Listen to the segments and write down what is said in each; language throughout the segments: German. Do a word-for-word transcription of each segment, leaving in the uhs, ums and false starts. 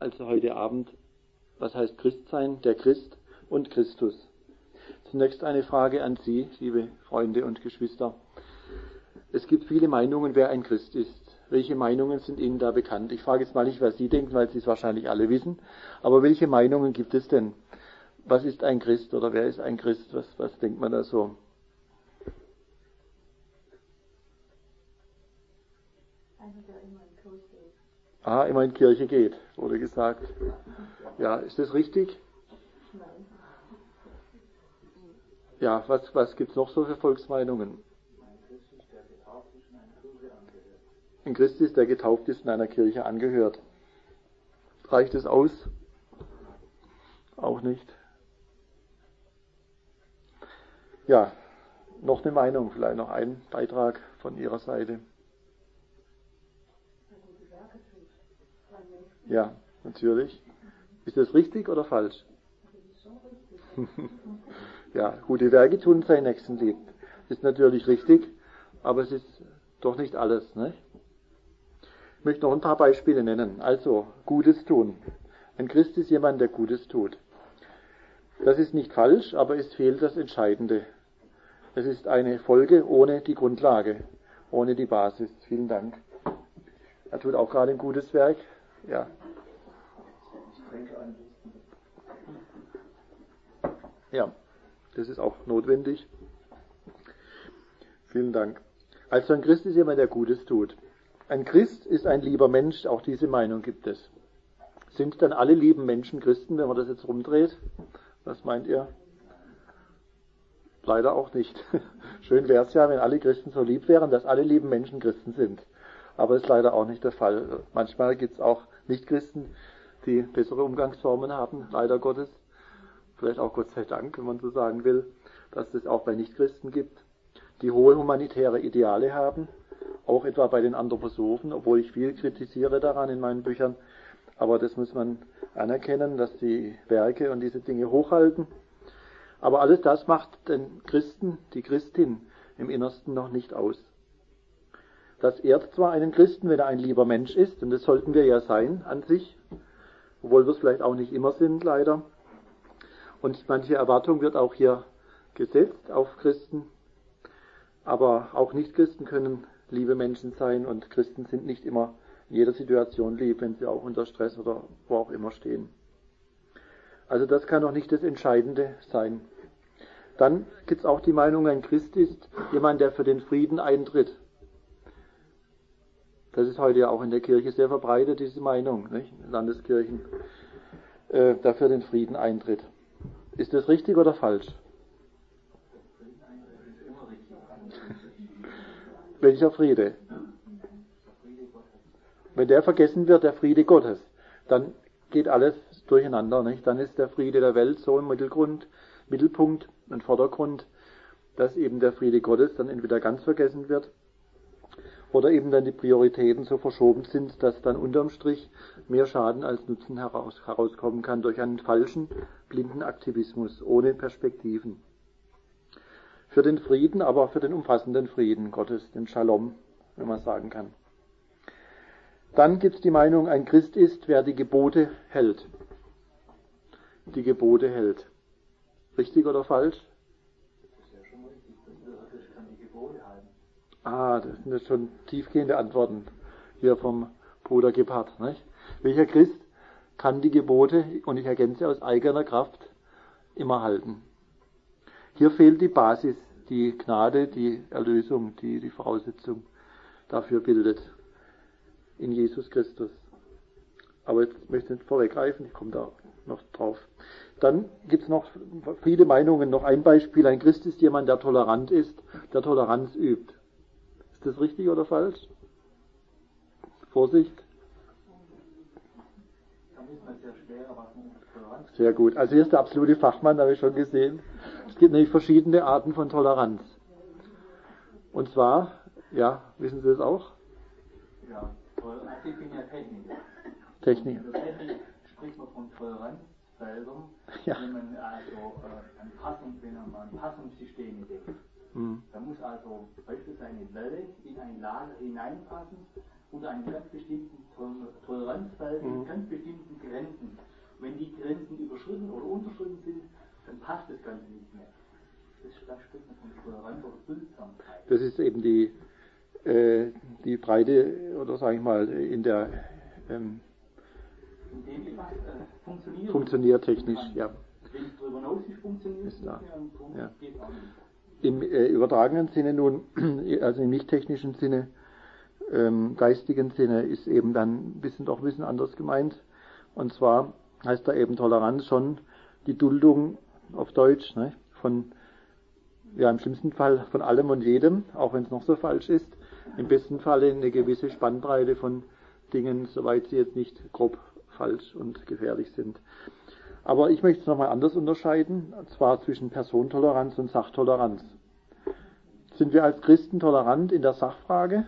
also heute Abend, was heißt Christsein, der Christ und Christus. Zunächst eine Frage an Sie, liebe Freunde und Geschwister. Es gibt viele Meinungen, wer ein Christ ist. Welche Meinungen sind Ihnen da bekannt? Ich frage jetzt mal nicht, was Sie denken, weil Sie es wahrscheinlich alle wissen. Aber welche Meinungen gibt es denn? Was ist ein Christ oder wer ist ein Christ? Was, was denkt man da so? Einer, der immer in Kirche geht. Ah, immer in Kirche geht, wurde gesagt. Ja, ist das richtig? Nein. Ja, was, was gibt es noch so für Volksmeinungen? Ein Christ ist, der getauft ist und einer Kirche angehört. Reicht es aus? Auch nicht. Ja, noch eine Meinung, vielleicht noch ein Beitrag von Ihrer Seite. Ja, natürlich. Ist das richtig oder falsch? Ja, gute Werke tun seinen Nächsten lieb. Ist natürlich richtig, aber es ist doch nicht alles, ne? Ich möchte noch ein paar Beispiele nennen. Also, Gutes tun. Ein Christ ist jemand, der Gutes tut. Das ist nicht falsch, aber es fehlt das Entscheidende. Es ist eine Folge ohne die Grundlage, ohne die Basis. Vielen Dank. Er tut auch gerade ein gutes Werk. Ja. Ja, das ist auch notwendig. Vielen Dank. Also ein Christ ist jemand, der Gutes tut. Ein Christ ist ein lieber Mensch, auch diese Meinung gibt es. Sind dann alle lieben Menschen Christen, wenn man das jetzt rumdreht? Was meint ihr? Leider auch nicht. Schön wäre es ja, wenn alle Christen so lieb wären, dass alle lieben Menschen Christen sind. Aber ist leider auch nicht der Fall. Manchmal gibt es auch Nicht-Christen, die bessere Umgangsformen haben, leider Gottes. Vielleicht auch Gott sei Dank, wenn man so sagen will, dass es auch bei Nicht-Christen gibt, die hohe humanitäre Ideale haben, auch etwa bei den Anthroposophen, obwohl ich viel kritisiere daran in meinen Büchern. Aber das muss man anerkennen, dass die Werke und diese Dinge hochhalten. Aber alles das macht den Christen, die Christin im Innersten noch nicht aus. Das ehrt zwar einen Christen, wenn er ein lieber Mensch ist, und das sollten wir ja sein an sich, obwohl wir es vielleicht auch nicht immer sind, leider. Und manche Erwartung wird auch hier gesetzt auf Christen. Aber auch Nicht-Christen können liebe Menschen sein und Christen sind nicht immer in jeder Situation lieb, wenn sie auch unter Stress oder wo auch immer stehen. Also das kann noch nicht das Entscheidende sein. Dann gibt es auch die Meinung, ein Christ ist jemand, der für den Frieden eintritt. Das ist heute ja auch in der Kirche sehr verbreitet, diese Meinung, nicht? In Landeskirchen, äh, der für den Frieden eintritt. Ist das richtig oder falsch? Welcher Friede? Wenn der vergessen wird, der Friede Gottes, dann geht alles durcheinander, nicht? Dann ist der Friede der Welt so im Mittelgrund, Mittelpunkt und Vordergrund, dass eben der Friede Gottes dann entweder ganz vergessen wird oder eben dann die Prioritäten so verschoben sind, dass dann unterm Strich mehr Schaden als Nutzen heraus, herauskommen kann durch einen falschen, blinden Aktivismus ohne Perspektiven. Für den Frieden, aber für den umfassenden Frieden Gottes, den Shalom, wenn man sagen kann. Dann gibt es die Meinung, ein Christ ist, wer die Gebote hält. Die Gebote hält. Richtig oder falsch? Das ist ja schon richtig. Das kann die Gebote halten. Ah, das sind jetzt schon tiefgehende Antworten hier vom Bruder Gebhardt, nicht? Welcher Christ kann die Gebote, und ich ergänze aus eigener Kraft, immer halten? Hier fehlt die Basis, die Gnade, die Erlösung, die die Voraussetzung dafür bildet. In Jesus Christus. Aber jetzt möchte ich nicht vorweggreifen, ich komme da noch drauf. Dann gibt es noch viele Meinungen. Noch ein Beispiel. Ein Christ ist jemand, der tolerant ist, der Toleranz übt. Ist das richtig oder falsch? Vorsicht. Sehr gut. Also hier ist der absolute Fachmann, habe ich schon gesehen. Es gibt nämlich verschiedene Arten von Toleranz. Und zwar, ja, wissen Sie das auch? Ja, ich bin ja Techniker. Technik. In der Technik spricht man von Toleranzfeldern, Ja. wenn man also äh, ein Passung, wenn man ein Passungssystem denkt. Mhm. Da muss also beispielsweise eine Welle in ein Lager hineinpassen unter einem ganz bestimmten Toleranzfeld, Mhm. ganz bestimmten Grenzen. Wenn die Grenzen überschritten oder unterschritten sind, dann passt das Ganze nicht mehr. Das, da spricht man von Toleranz oder Duldssamkeit. Das ist eben die, äh, die Breite, oder sage ich mal, in der ähm, in dem etwas äh, funktioniert. Funktioniert technisch, ja. Wenn es darüber hinaus nicht funktioniert, Ist klar. ja, Punkt, Ja. geht auch nicht. Im äh, übertragenen Sinne nun, also im nicht technischen Sinne, ähm, geistigen Sinne, ist eben dann ein bisschen, doch ein bisschen anders gemeint. Und zwar heißt da eben Toleranz schon die Duldung auf Deutsch, ne, von, ja, im schlimmsten Fall von allem und jedem, auch wenn es noch so falsch ist. Im besten Fall eine gewisse Spannbreite von Dingen, soweit sie jetzt nicht grob falsch und gefährlich sind. Aber ich möchte es nochmal anders unterscheiden, und zwar zwischen Personentoleranz und Sachtoleranz. Sind wir als Christen tolerant in der Sachfrage?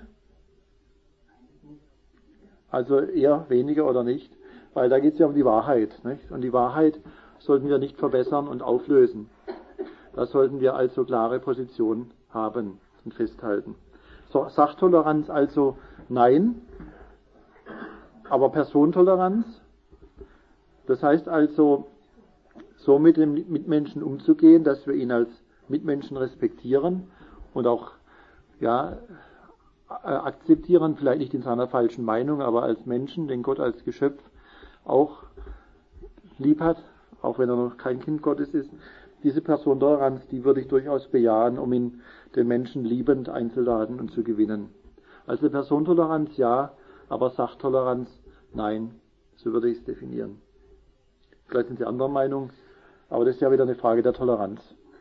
Also eher weniger oder nicht? Weil da geht es ja um die Wahrheit, nicht? Und die Wahrheit sollten wir nicht verbessern und auflösen. Da sollten wir also klare Position haben und festhalten. So, Sachtoleranz also nein, aber Personentoleranz, das heißt also, so mit dem Mitmenschen umzugehen, dass wir ihn als Mitmenschen respektieren und auch ja, akzeptieren, vielleicht nicht in seiner falschen Meinung, aber als Menschen, den Gott als Geschöpf auch lieb hat, auch wenn er noch kein Kind Gottes ist. Diese Personentoleranz, die würde ich durchaus bejahen, um ihn den Menschen liebend einzuladen und zu gewinnen. Also Personentoleranz ja, aber Sachtoleranz nein. So würde ich es definieren. Vielleicht sind Sie anderer Meinung, aber das ist ja wieder eine Frage der Toleranz.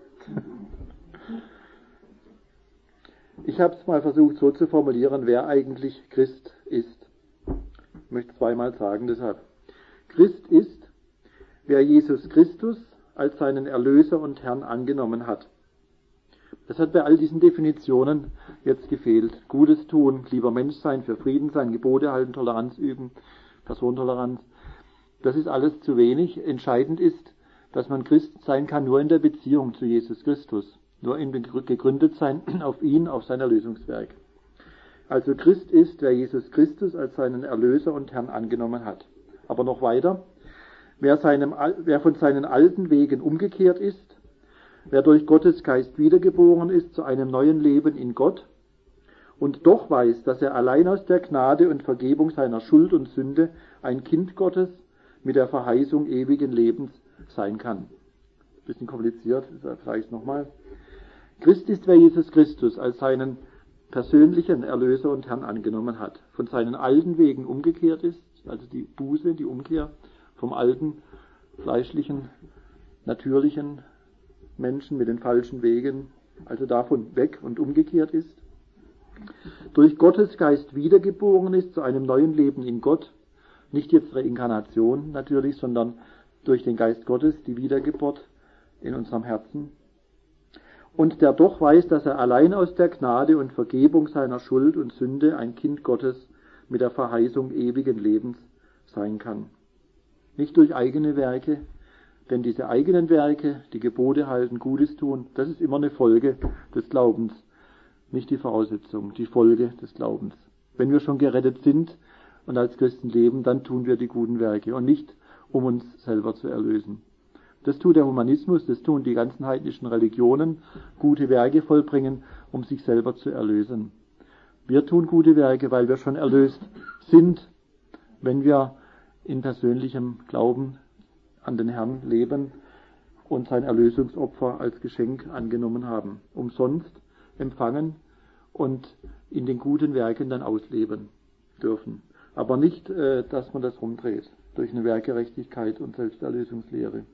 Ich habe es mal versucht so zu formulieren, wer eigentlich Christ ist. Ich möchte zweimal sagen deshalb. Christ ist, wer Jesus Christus als seinen Erlöser und Herrn angenommen hat. Das hat bei all diesen Definitionen jetzt gefehlt. Gutes tun, lieber Mensch sein, für Frieden sein, Gebote halten, Toleranz üben, Personentoleranz. Das ist alles zu wenig. Entscheidend ist, dass man Christ sein kann nur in der Beziehung zu Jesus Christus. Nur in gegründet sein auf ihn, auf sein Erlösungswerk. Also Christ ist, wer Jesus Christus als seinen Erlöser und Herrn angenommen hat. Aber noch weiter, wer, seinem, wer von seinen alten Wegen umgekehrt ist, wer durch Gottes Geist wiedergeboren ist zu einem neuen Leben in Gott und doch weiß, dass er allein aus der Gnade und Vergebung seiner Schuld und Sünde ein Kind Gottes mit der Verheißung ewigen Lebens sein kann. Bisschen kompliziert, das sage ich nochmal. Christ ist, wer Jesus Christus als seinen persönlichen Erlöser und Herrn angenommen hat, von seinen alten Wegen umgekehrt ist, also die Buße, die Umkehr vom alten, fleischlichen, natürlichen Menschen mit den falschen Wegen, also davon weg und umgekehrt ist, durch Gottes Geist wiedergeboren ist zu einem neuen Leben in Gott, nicht jetzt Reinkarnation natürlich, sondern durch den Geist Gottes, die Wiedergeburt in unserem Herzen, und der doch weiß, dass er allein aus der Gnade und Vergebung seiner Schuld und Sünde ein Kind Gottes mit der Verheißung ewigen Lebens sein kann. Nicht durch eigene Werke, denn diese eigenen Werke, die Gebote halten, Gutes tun, das ist immer eine Folge des Glaubens, nicht die Voraussetzung, die Folge des Glaubens. Wenn wir schon gerettet sind und als Christen leben, dann tun wir die guten Werke und nicht, um uns selber zu erlösen. Das tut der Humanismus, das tun die ganzen heidnischen Religionen, gute Werke vollbringen, um sich selber zu erlösen. Wir tun gute Werke, weil wir schon erlöst sind, wenn wir in persönlichem Glauben an den Herrn leben und sein Erlösungsopfer als Geschenk angenommen haben, umsonst empfangen und in den guten Werken dann ausleben dürfen. Aber nicht, dass man das rumdreht durch eine Werkgerechtigkeit und Selbsterlösungslehre.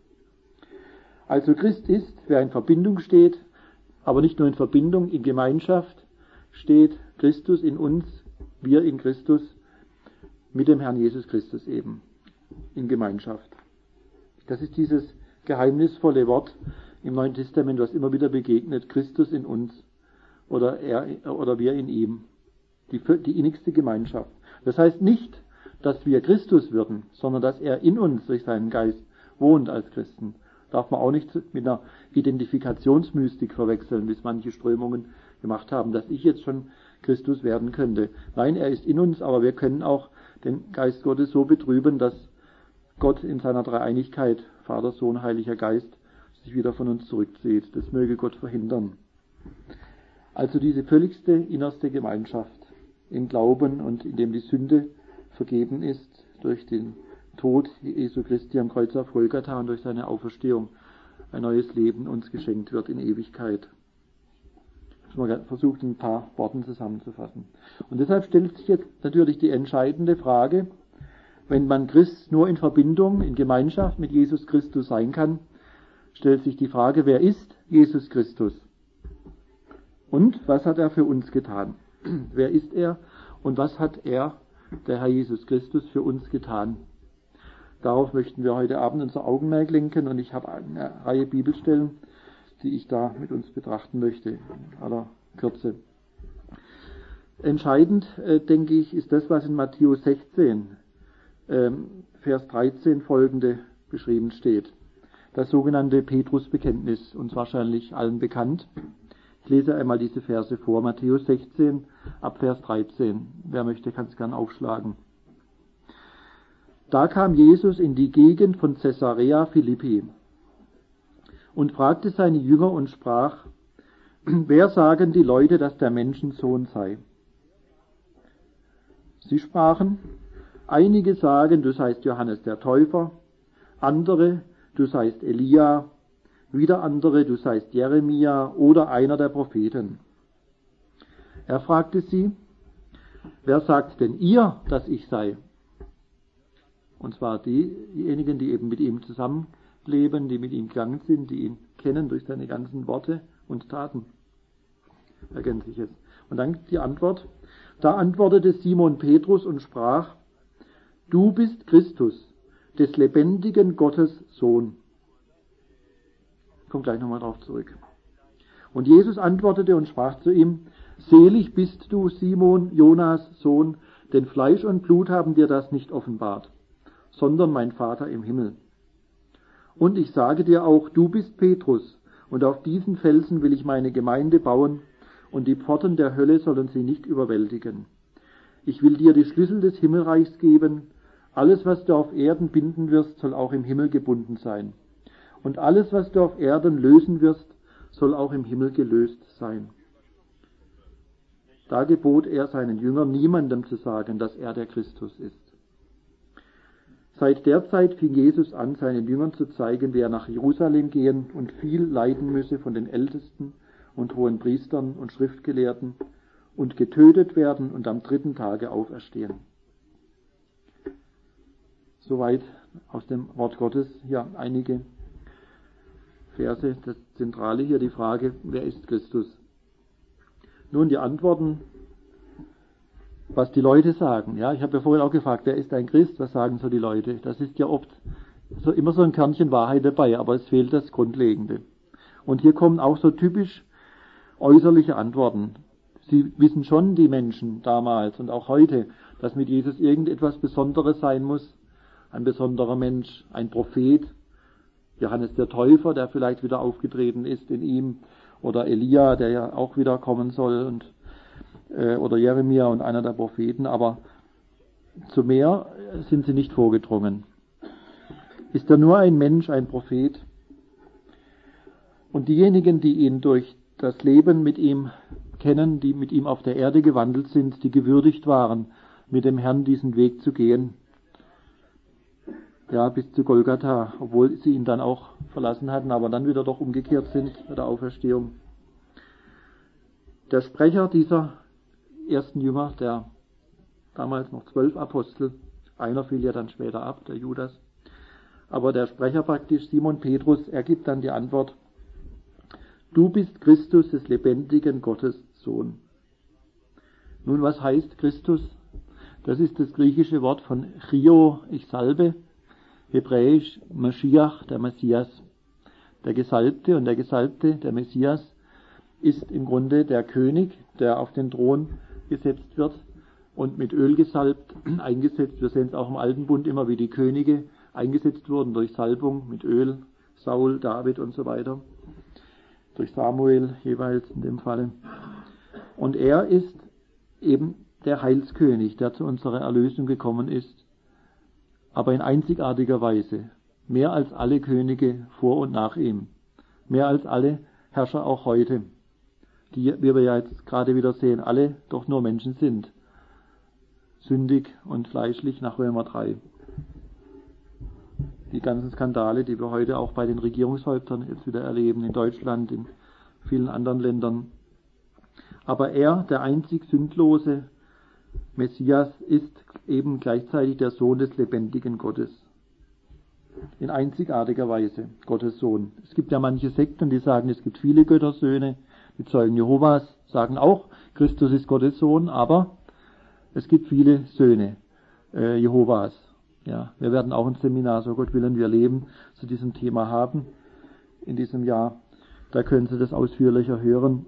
Also Christ ist, wer in Verbindung steht, aber nicht nur in Verbindung, in Gemeinschaft steht, Christus in uns, wir in Christus, mit dem Herrn Jesus Christus eben, in Gemeinschaft. Das ist dieses geheimnisvolle Wort im Neuen Testament, was immer wieder begegnet, Christus in uns oder er oder wir in ihm, die, die innigste Gemeinschaft. Das heißt nicht, dass wir Christus würden, sondern dass er in uns durch seinen Geist wohnt als Christen. Darf man auch nicht mit einer Identifikationsmystik verwechseln, wie es manche Strömungen gemacht haben, dass ich jetzt schon Christus werden könnte. Nein, er ist in uns, aber wir können auch den Geist Gottes so betrüben, dass Gott in seiner Dreieinigkeit, Vater, Sohn, Heiliger Geist, sich wieder von uns zurückzieht. Das möge Gott verhindern. Also diese völligste innerste Gemeinschaft im Glauben und in dem die Sünde vergeben ist durch den Tod Jesu Christi am Kreuz auf Golgatha und durch seine Auferstehung ein neues Leben uns geschenkt wird in Ewigkeit. Ich habe mal versucht, in ein paar Worten zusammenzufassen. Und deshalb stellt sich jetzt natürlich die entscheidende Frage, wenn man Christ nur in Verbindung, in Gemeinschaft mit Jesus Christus sein kann, stellt sich die Frage, wer ist Jesus Christus? Und was hat er für uns getan? Wer ist er und was hat er, der Herr Jesus Christus, für uns getan? Darauf möchten wir heute Abend unser Augenmerk lenken und ich habe eine Reihe Bibelstellen, die ich da mit uns betrachten möchte, in aller Kürze. Entscheidend, äh, denke ich, ist das, was in Matthäus sechzehn, ähm, Vers dreizehn folgende beschrieben steht. Das sogenannte Petrusbekenntnis, uns wahrscheinlich allen bekannt. Ich lese einmal diese Verse vor, Matthäus sechzehn, ab Vers dreizehn. Wer möchte, kann es gern aufschlagen. Da kam Jesus in die Gegend von Caesarea Philippi und fragte seine Jünger und sprach, wer sagen die Leute, dass der Menschensohn sei? Sie sprachen, einige sagen, du seist Johannes der Täufer, andere, du seist Elia, wieder andere, du seist Jeremia oder einer der Propheten. Er fragte sie, wer sagt denn ihr, dass ich sei? Und zwar diejenigen, die eben mit ihm zusammenleben, die mit ihm gegangen sind, die ihn kennen durch seine ganzen Worte und Taten. Ergänzt sich jetzt. Und dann die Antwort. Da antwortete Simon Petrus und sprach, du bist Christus, des lebendigen Gottes Sohn. Ich komme gleich nochmal drauf zurück. Und Jesus antwortete und sprach zu ihm, selig bist du, Simon, Jonas Sohn, denn Fleisch und Blut haben dir das nicht offenbart, sondern mein Vater im Himmel. Und ich sage dir auch, du bist Petrus, und auf diesen Felsen will ich meine Gemeinde bauen, und die Pforten der Hölle sollen sie nicht überwältigen. Ich will dir die Schlüssel des Himmelreichs geben, alles, was du auf Erden binden wirst, soll auch im Himmel gebunden sein. Und alles, was du auf Erden lösen wirst, soll auch im Himmel gelöst sein. Da gebot er seinen Jüngern, niemandem zu sagen, dass er der Christus ist. Seit der Zeit fing Jesus an, seinen Jüngern zu zeigen, wie er nach Jerusalem gehen und viel leiden müsse von den Ältesten und hohen Priestern und Schriftgelehrten und getötet werden und am dritten Tage auferstehen. Soweit aus dem Wort Gottes. Hier einige Verse. Das Zentrale hier die Frage, wer ist Christus? Nun die Antworten, was die Leute sagen. Ja, ich habe ja vorhin auch gefragt, wer ist ein Christ? Was sagen so die Leute? Das ist ja oft so immer so ein Körnchen Wahrheit dabei, aber es fehlt das Grundlegende. Und hier kommen auch so typisch äußerliche Antworten. Sie wissen schon, die Menschen damals und auch heute, dass mit Jesus irgendetwas Besonderes sein muss. Ein besonderer Mensch, ein Prophet, Johannes der Täufer, der vielleicht wieder aufgetreten ist in ihm, oder Elia, der ja auch wieder kommen soll, und äh, oder Jeremia und einer der Propheten, aber zu mehr sind sie nicht vorgedrungen. Ist er nur ein Mensch, ein Prophet? Und diejenigen, die ihn durch das Leben mit ihm kennen, die mit ihm auf der Erde gewandelt sind, die gewürdigt waren, mit dem Herrn diesen Weg zu gehen, ja, bis zu Golgatha, obwohl sie ihn dann auch verlassen hatten, aber dann wieder doch umgekehrt sind bei der Auferstehung. Der Sprecher dieser ersten Jünger, der damals noch zwölf Apostel, einer fiel ja dann später ab, der Judas, aber der Sprecher praktisch, Simon Petrus, er gibt dann die Antwort, du bist Christus, des lebendigen Gottes Sohn. Nun, was heißt Christus? Das ist das griechische Wort von Chrio, ich salbe, hebräisch Mashiach, der Messias. Der Gesalbte und der Gesalbte, der Messias, ist im Grunde der König, der auf den Thron gesetzt wird und mit Öl gesalbt, eingesetzt. Wir sehen es auch im Alten Bund immer, wie die Könige eingesetzt wurden durch Salbung mit Öl, Saul, David und so weiter. Durch Samuel jeweils in dem Falle. Und er ist eben der Heilskönig, der zu unserer Erlösung gekommen ist, aber in einzigartiger Weise, mehr als alle Könige vor und nach ihm, mehr als alle Herrscher auch heute, die, wie wir ja jetzt gerade wieder sehen, alle doch nur Menschen sind, sündig und fleischlich nach Römer drei. Die ganzen Skandale, die wir heute auch bei den Regierungshäuptern jetzt wieder erleben, in Deutschland, in vielen anderen Ländern. Aber er, der einzig sündlose Messias, ist eben gleichzeitig der Sohn des lebendigen Gottes. In einzigartiger Weise, Gottes Sohn. Es gibt ja manche Sekten, die sagen, es gibt viele Göttersöhne. Die Zeugen Jehovas sagen auch, Christus ist Gottes Sohn, aber es gibt viele Söhne äh, Jehovas. Ja, wir werden auch ein Seminar, so Gott willen wir leben, zu diesem Thema haben in diesem Jahr. Da können Sie das ausführlicher hören.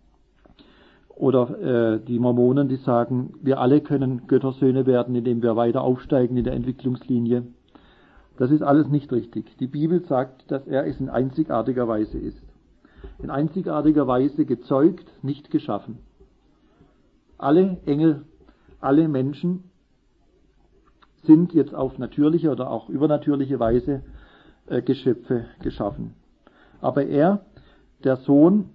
Oder äh, die Mormonen, die sagen, wir alle können Göttersöhne werden, indem wir weiter aufsteigen in der Entwicklungslinie. Das ist alles nicht richtig. Die Bibel sagt, dass er es in einzigartiger Weise ist. In einzigartiger Weise gezeugt, nicht geschaffen. Alle Engel, alle Menschen sind jetzt auf natürliche oder auch übernatürliche Weise äh, Geschöpfe geschaffen. Aber er, der Sohn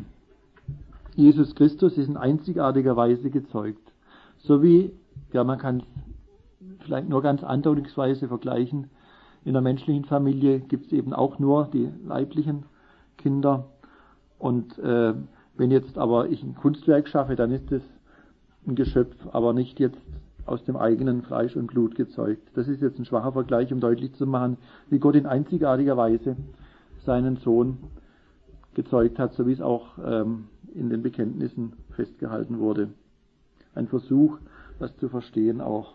Jesus Christus, ist in einzigartiger Weise gezeugt. So wie, ja, man kann es vielleicht nur ganz andeutungsweise vergleichen, in der menschlichen Familie gibt es eben auch nur die leiblichen Kinder. Und äh, wenn jetzt aber ich ein Kunstwerk schaffe, dann ist es ein Geschöpf, aber nicht jetzt aus dem eigenen Fleisch und Blut gezeugt. Das ist jetzt ein schwacher Vergleich, um deutlich zu machen, wie Gott in einzigartiger Weise seinen Sohn gezeugt hat, so wie es auch ähm, in den Bekenntnissen festgehalten wurde. Ein Versuch, das zu verstehen auch.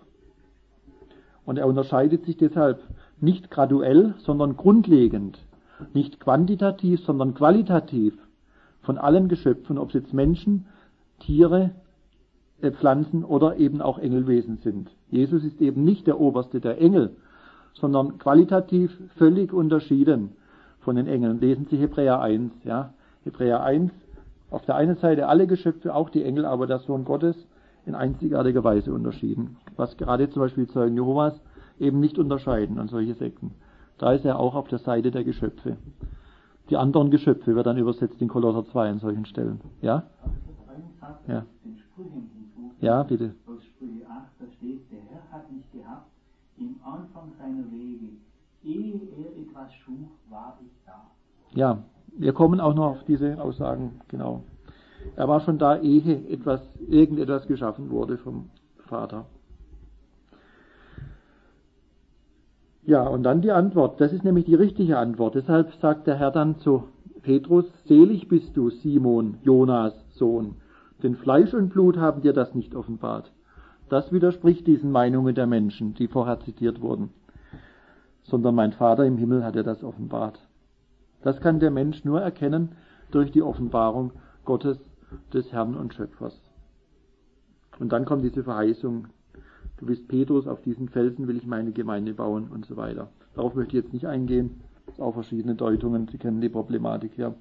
Und er unterscheidet sich deshalb nicht graduell, sondern grundlegend, nicht quantitativ, sondern qualitativ von allen Geschöpfen, ob es jetzt Menschen, Tiere, Pflanzen oder eben auch Engelwesen sind. Jesus ist eben nicht der oberste der Engel, sondern qualitativ völlig unterschieden von den Engeln. Lesen Sie Hebräer eins, ja. Hebräer eins, auf der einen Seite alle Geschöpfe, auch die Engel, aber der Sohn Gottes in einzigartiger Weise unterschieden. Was gerade zum Beispiel die Zeugen Jehovas eben nicht unterscheiden an solche Sekten. Da ist er auch auf der Seite der Geschöpfe. Die anderen Geschöpfe wird dann übersetzt in Kolosser zwei an solchen Stellen. Ja? Ja. Ja, bitte. Aus Sprüche acht, da steht, der Herr hat mich gehabt, im Anfang seiner Wege, ehe er etwas schuf, war ich da. Ja, wir kommen auch noch auf diese Aussagen, genau. Er war schon da, ehe etwas, irgendetwas geschaffen wurde vom Vater. Ja, und dann die Antwort, das ist nämlich die richtige Antwort. Deshalb sagt der Herr dann zu Petrus, selig bist du, Simon, Jonas Sohn, denn Fleisch und Blut haben dir das nicht offenbart. Das widerspricht diesen Meinungen der Menschen, die vorher zitiert wurden. Sondern mein Vater im Himmel hat dir das offenbart. Das kann der Mensch nur erkennen durch die Offenbarung Gottes, des Herrn und Schöpfers. Und dann kommt diese Verheißung, du bist Petrus, auf diesen Felsen will ich meine Gemeinde bauen und so weiter. Darauf möchte ich jetzt nicht eingehen. Es sind auch verschiedene Deutungen, Sie kennen die Problematik ja.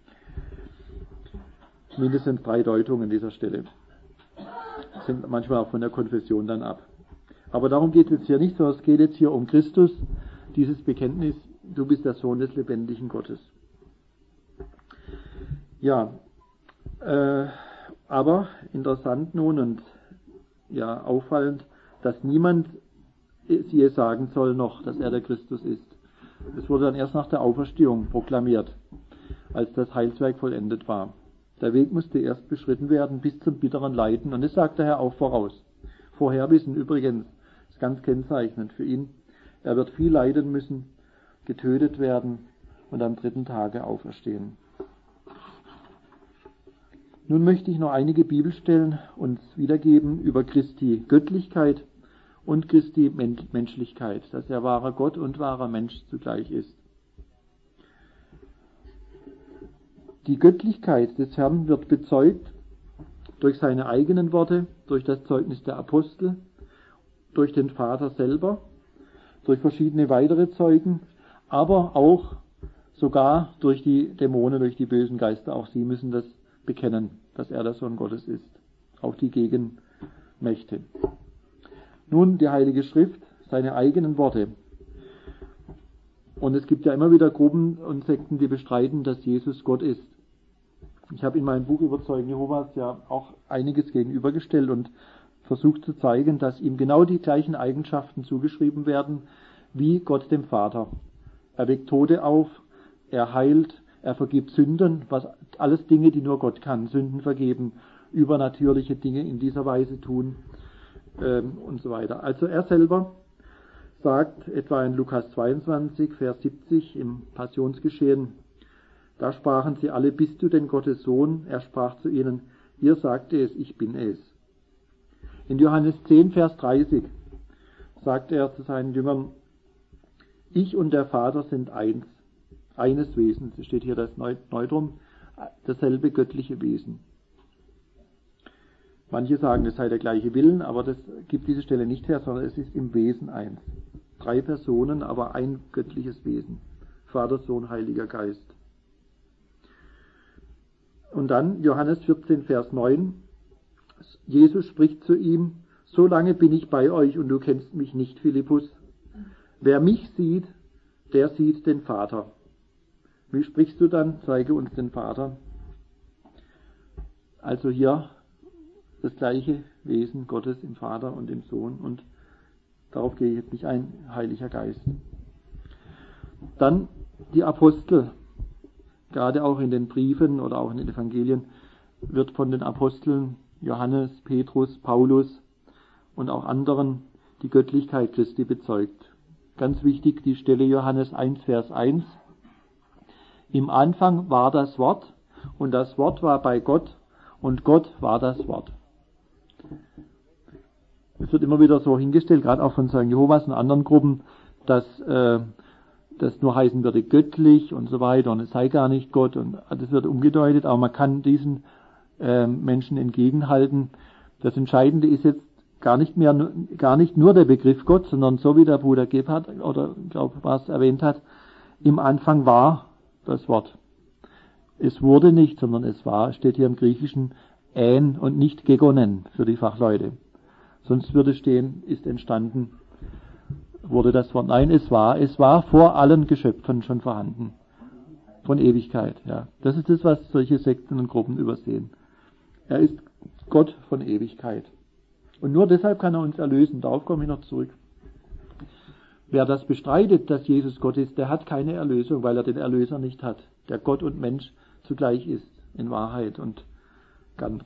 Mindestens drei Deutungen an dieser Stelle. Das hängt manchmal auch von der Konfession dann ab. Aber darum geht es jetzt hier nicht, sondern es geht jetzt hier um Christus, dieses Bekenntnis, du bist der Sohn des lebendigen Gottes. Ja, äh, aber interessant nun und ja auffallend, dass niemand je sagen soll noch, dass er der Christus ist. Das wurde dann erst nach der Auferstehung proklamiert, als das Heilswerk vollendet war. Der Weg musste erst beschritten werden bis zum bitteren Leiden. Und das sagt der Herr auch voraus. Vorher wissen übrigens, das ist ganz kennzeichnend für ihn, er wird viel leiden müssen, getötet werden und am dritten Tage auferstehen. Nun möchte ich noch einige Bibelstellen uns wiedergeben über Christi Göttlichkeit und Christi Menschlichkeit, dass er wahrer Gott und wahrer Mensch zugleich ist. Die Göttlichkeit des Herrn wird bezeugt durch seine eigenen Worte, durch das Zeugnis der Apostel, durch den Vater selber, durch verschiedene weitere Zeugen, aber auch sogar durch die Dämonen, durch die bösen Geister. Auch sie müssen das bekennen, dass er der Sohn Gottes ist. auch die Gegenmächte. Nun die Heilige Schrift, seine eigenen Worte. Und es gibt ja immer wieder Gruppen und Sekten, die bestreiten, dass Jesus Gott ist. Ich habe in meinem Buch über Zeugen Jehovas ja auch einiges gegenübergestellt und versucht zu zeigen, dass ihm genau die gleichen Eigenschaften zugeschrieben werden wie Gott dem Vater. Er weckt Tote auf, er heilt, er vergibt Sünden, was alles Dinge, die nur Gott kann. Sünden vergeben, übernatürliche Dinge in dieser Weise tun ähm, und so weiter. Also er selber sagt etwa in Lukas zweiundzwanzig, Vers siebzig im Passionsgeschehen, da sprachen sie alle, bist du denn Gottes Sohn? Er sprach zu ihnen, ihr sagte es, ich bin es. In Johannes zehn, Vers dreißig sagt er zu seinen Jüngern, ich und der Vater sind eins, eines Wesens. Es steht hier das Neutrum, dasselbe göttliche Wesen. Manche sagen, es sei der gleiche Willen, aber das gibt diese Stelle nicht her, sondern es ist im Wesen eins. Drei Personen, aber ein göttliches Wesen. Vater, Sohn, Heiliger Geist. Und dann Johannes vierzehn, Vers neun. Jesus spricht zu ihm, so lange bin ich bei euch und du kennst mich nicht, Philippus. Wer mich sieht, der sieht den Vater. Wie sprichst du dann? Zeige uns den Vater. Also hier das gleiche Wesen Gottes im Vater und im Sohn, und darauf gehe ich jetzt nicht ein, Heiliger Geist. Dann die Apostel, gerade auch in den Briefen oder auch in den Evangelien, wird von den Aposteln Johannes, Petrus, Paulus und auch anderen die Göttlichkeit Christi bezeugt. Ganz wichtig die Stelle Johannes eins, Vers eins. Im Anfang war das Wort und das Wort war bei Gott und Gott war das Wort. Es wird immer wieder so hingestellt, gerade auch von Zeugen Jehovas und anderen Gruppen, dass äh, das nur heißen würde göttlich und so weiter und es sei gar nicht Gott, und das wird umgedeutet, aber man kann diesen äh, Menschen entgegenhalten. Das Entscheidende ist jetzt gar nicht mehr, gar nicht nur der Begriff Gott, sondern so wie der Bruder Gebhardt oder glaube was erwähnt hat, im Anfang war das Wort. Es wurde nicht, sondern es war, steht hier im Griechischen Än und nicht Gegonen für die Fachleute. Sonst würde stehen, ist entstanden, wurde das Wort. Nein, es war, es war vor allen Geschöpfen schon vorhanden. Von Ewigkeit, ja. Das ist das, was solche Sekten und Gruppen übersehen. Er ist Gott von Ewigkeit. Und nur deshalb kann er uns erlösen. Darauf komme ich noch zurück. Wer das bestreitet, dass Jesus Gott ist, der hat keine Erlösung, weil er den Erlöser nicht hat, der Gott und Mensch zugleich ist, in Wahrheit und ganz.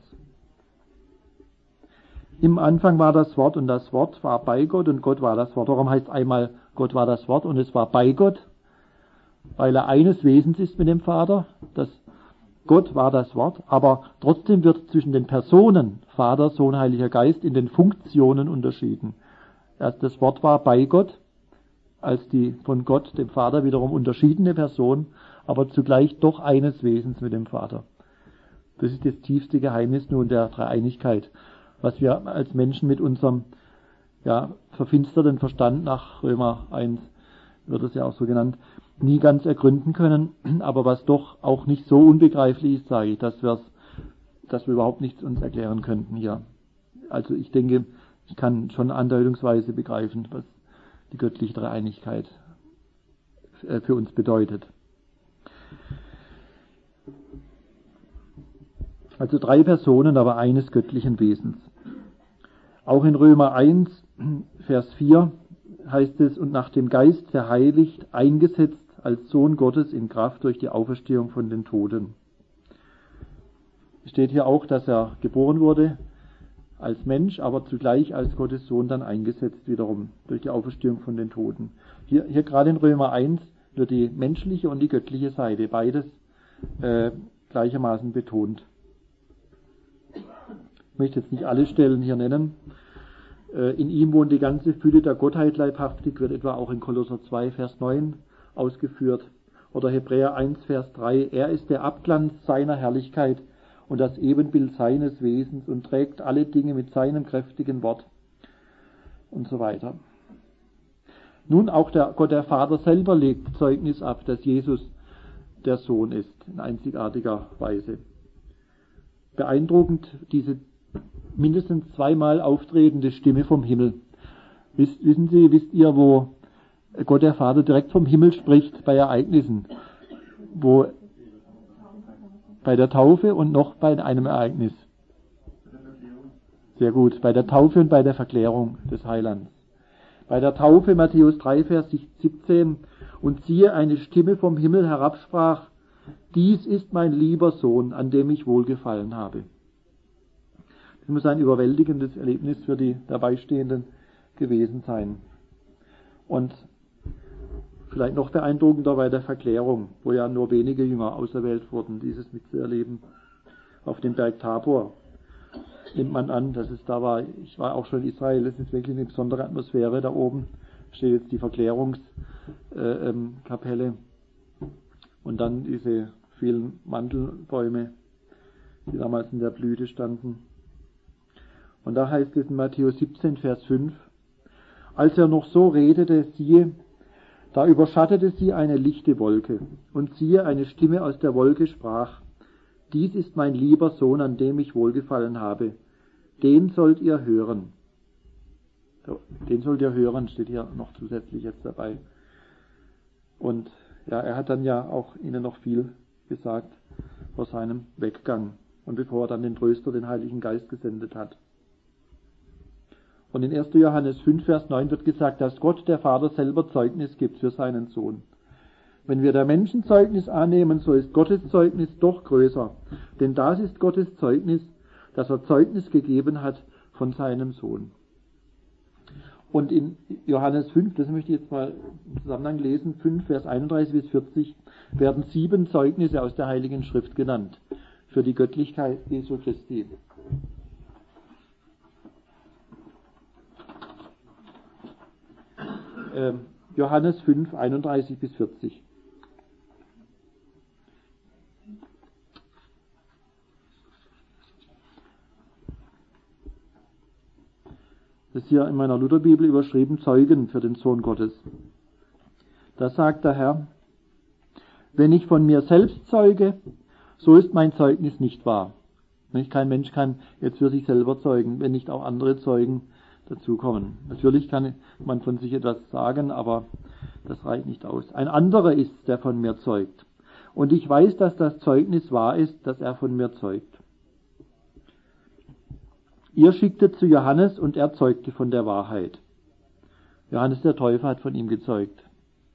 Im Anfang war das Wort und das Wort war bei Gott und Gott war das Wort. Warum heißt einmal, Gott war das Wort und es war bei Gott? Weil er eines Wesens ist mit dem Vater. Das Gott war das Wort, aber trotzdem wird zwischen den Personen, Vater, Sohn, Heiliger Geist, in den Funktionen unterschieden. Das Wort war bei Gott, als die von Gott, dem Vater, wiederum unterschiedene Person, aber zugleich doch eines Wesens mit dem Vater. Das ist das tiefste Geheimnis nun der Dreieinigkeit, was wir als Menschen mit unserem ja, verfinsterten Verstand nach Römer eins, wird es ja auch so genannt, nie ganz ergründen können, aber was doch auch nicht so unbegreiflich ist, sage ich, dass, wir's, dass wir überhaupt nichts uns erklären könnten hier. Also ich denke, ich kann schon andeutungsweise begreifen, was die göttliche Dreieinigkeit für uns bedeutet. Also drei Personen, aber eines göttlichen Wesens. Auch in Römer eins, Vers vier heißt es, und nach dem Geist verheiligt, eingesetzt als Sohn Gottes in Kraft durch die Auferstehung von den Toten. Es steht hier auch, dass er geboren wurde als Mensch, aber zugleich als Gottes Sohn dann eingesetzt wiederum durch die Auferstehung von den Toten. Hier, hier gerade in Römer eins wird die menschliche und die göttliche Seite, beides äh, gleichermaßen betont. Ich möchte jetzt nicht alle Stellen hier nennen. Äh, in ihm wohnt die ganze Fülle der Gottheit leibhaftig, wird etwa auch in Kolosser zwei, Vers neun ausgeführt. Oder Hebräer eins, Vers drei. Er ist der Abglanz seiner Herrlichkeit und das Ebenbild seines Wesens und trägt alle Dinge mit seinem kräftigen Wort und so weiter. Nun auch der Gott, der Vater selber legt Zeugnis ab, dass Jesus der Sohn ist, in einzigartiger Weise. Beeindruckend diese mindestens zweimal auftretende Stimme vom Himmel. Wisst, wissen Sie, wisst ihr, wo Gott der Vater direkt vom Himmel spricht bei Ereignissen? Wo? Bei der Taufe und noch bei einem Ereignis. Sehr gut, bei der Taufe und bei der Verklärung des Heilands. Bei der Taufe, Matthäus drei, Vers siebzehn, und siehe, eine Stimme vom Himmel herabsprach, dies ist mein lieber Sohn, an dem ich wohlgefallen habe. Das muss ein überwältigendes Erlebnis für die Dabeistehenden gewesen sein. Und vielleicht noch beeindruckender bei der Verklärung, wo ja nur wenige Jünger auserwählt wurden, dieses mitzuerleben. Auf dem Berg Tabor nimmt man an, dass es da war. Ich war auch schon in Israel, es ist wirklich eine besondere Atmosphäre da oben. Steht jetzt die Verklärungskapelle äh, ähm, und dann diese vielen Mandelbäume, die damals in der Blüte standen. Und da heißt es in Matthäus siebzehn, Vers fünf, als er noch so redete, siehe, da überschattete sie eine lichte Wolke, und siehe, eine Stimme aus der Wolke sprach, dies ist mein lieber Sohn, an dem ich wohlgefallen habe, den sollt ihr hören. Den sollt ihr hören, steht hier noch zusätzlich jetzt dabei. Und ja, er hat dann ja auch ihnen noch viel gesagt vor seinem Weggang und bevor er dann den Tröster, den Heiligen Geist gesendet hat. Und in erster Johannes fünf, Vers neun wird gesagt, dass Gott, der Vater, selber Zeugnis gibt für seinen Sohn. Wenn wir der Menschen Zeugnis annehmen, so ist Gottes Zeugnis doch größer. Denn das ist Gottes Zeugnis, dass er Zeugnis gegeben hat von seinem Sohn. Und in Johannes fünf, das möchte ich jetzt mal im Zusammenhang lesen, fünf, Vers einunddreißig bis vierzig, werden sieben Zeugnisse aus der Heiligen Schrift genannt für die Göttlichkeit Jesu Christi. Johannes fünf, einunddreißig bis vierzig. Das ist hier in meiner Lutherbibel überschrieben, Zeugen für den Sohn Gottes. Da sagt der Herr, wenn ich von mir selbst zeuge, so ist mein Zeugnis nicht wahr. Kein Mensch kann jetzt für sich selber zeugen, wenn nicht auch andere Zeugen dazukommen. Natürlich kann man von sich etwas sagen, aber das reicht nicht aus. Ein anderer ist, der von mir zeugt. Und ich weiß, dass das Zeugnis wahr ist, dass er von mir zeugt. Ihr schicktet zu Johannes und er zeugte von der Wahrheit. Johannes der Täufer hat von ihm gezeugt.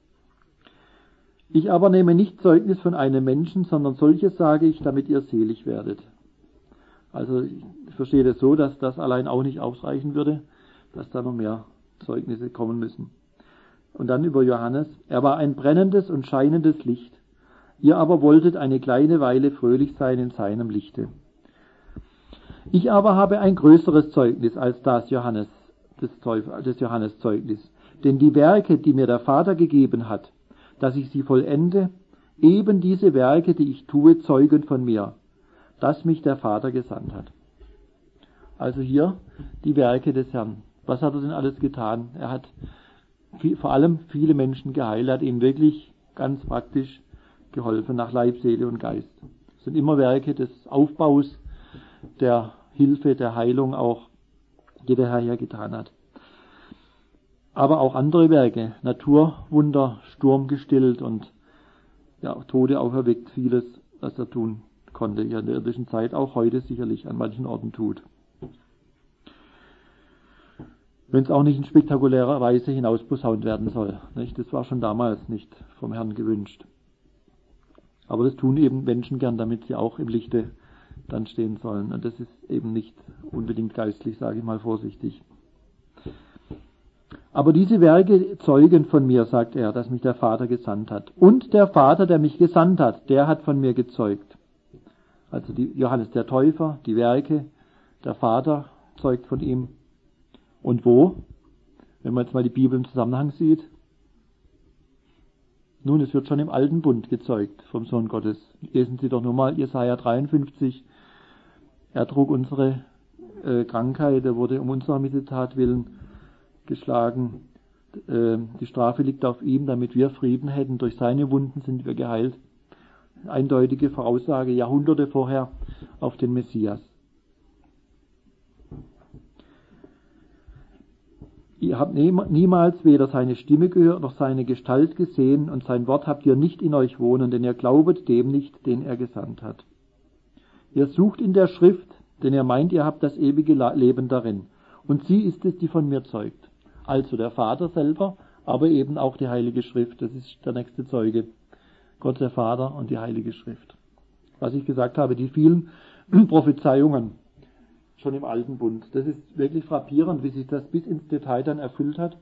Ich aber nehme nicht Zeugnis von einem Menschen, sondern solches sage ich, damit ihr selig werdet. Also ich verstehe das so, dass das allein auch nicht ausreichen würde, dass da noch mehr Zeugnisse kommen müssen. Und dann über Johannes. Er war ein brennendes und scheinendes Licht. Ihr aber wolltet eine kleine Weile fröhlich sein in seinem Lichte. Ich aber habe ein größeres Zeugnis als das Johannes, des, Täufer, des Johannes Zeugnis. Denn die Werke, die mir der Vater gegeben hat, dass ich sie vollende, eben diese Werke, die ich tue, zeugen von mir, dass mich der Vater gesandt hat. Also hier die Werke des Herrn. Was hat er denn alles getan? Er hat viel, vor allem viele Menschen geheilt, er hat ihnen wirklich ganz praktisch geholfen, nach Leib, Seele und Geist. Das sind immer Werke des Aufbaus, der Hilfe, der Heilung auch, die der Herr hier getan hat. Aber auch andere Werke, Naturwunder, Sturm gestillt und ja, Tode auferweckt, vieles, was er tun konnte in der irdischen Zeit, auch heute sicherlich an manchen Orten tut. Wenn es auch nicht in spektakulärer Weise hinausposaunt werden soll. Nicht? Das war schon damals nicht vom Herrn gewünscht. Aber das tun eben Menschen gern, damit sie auch im Lichte dann stehen sollen. Und das ist eben nicht unbedingt geistlich, sage ich mal vorsichtig. Aber diese Werke zeugen von mir, sagt er, dass mich der Vater gesandt hat. Und der Vater, der mich gesandt hat, der hat von mir gezeugt. Also die Johannes der Täufer, die Werke, der Vater zeugt von ihm. Und wo? Wenn man jetzt mal die Bibel im Zusammenhang sieht. Nun, es wird schon im Alten Bund gezeugt vom Sohn Gottes. Lesen Sie doch nur mal Jesaja dreiundfünfzig. Er trug unsere äh, Krankheit, er wurde um unserer Missetat willen geschlagen. Äh, die Strafe liegt auf ihm, damit wir Frieden hätten. Durch seine Wunden sind wir geheilt. Eindeutige Voraussage, Jahrhunderte vorher, auf den Messias. ihr habt niemals weder seine Stimme gehört noch seine Gestalt gesehen, und sein Wort habt ihr nicht in euch wohnen, denn ihr glaubet dem nicht, den er gesandt hat. Ihr sucht in der Schrift, denn ihr meint, ihr habt das ewige Leben darin. Und sie ist es, die von mir zeugt. Also der Vater selber, aber eben auch die Heilige Schrift. Das ist der nächste Zeuge. Gott der Vater und die Heilige Schrift. Was ich gesagt habe, die vielen Prophezeiungen schon im Alten Bund. Das ist wirklich frappierend, wie sich das bis ins Detail dann erfüllt hat.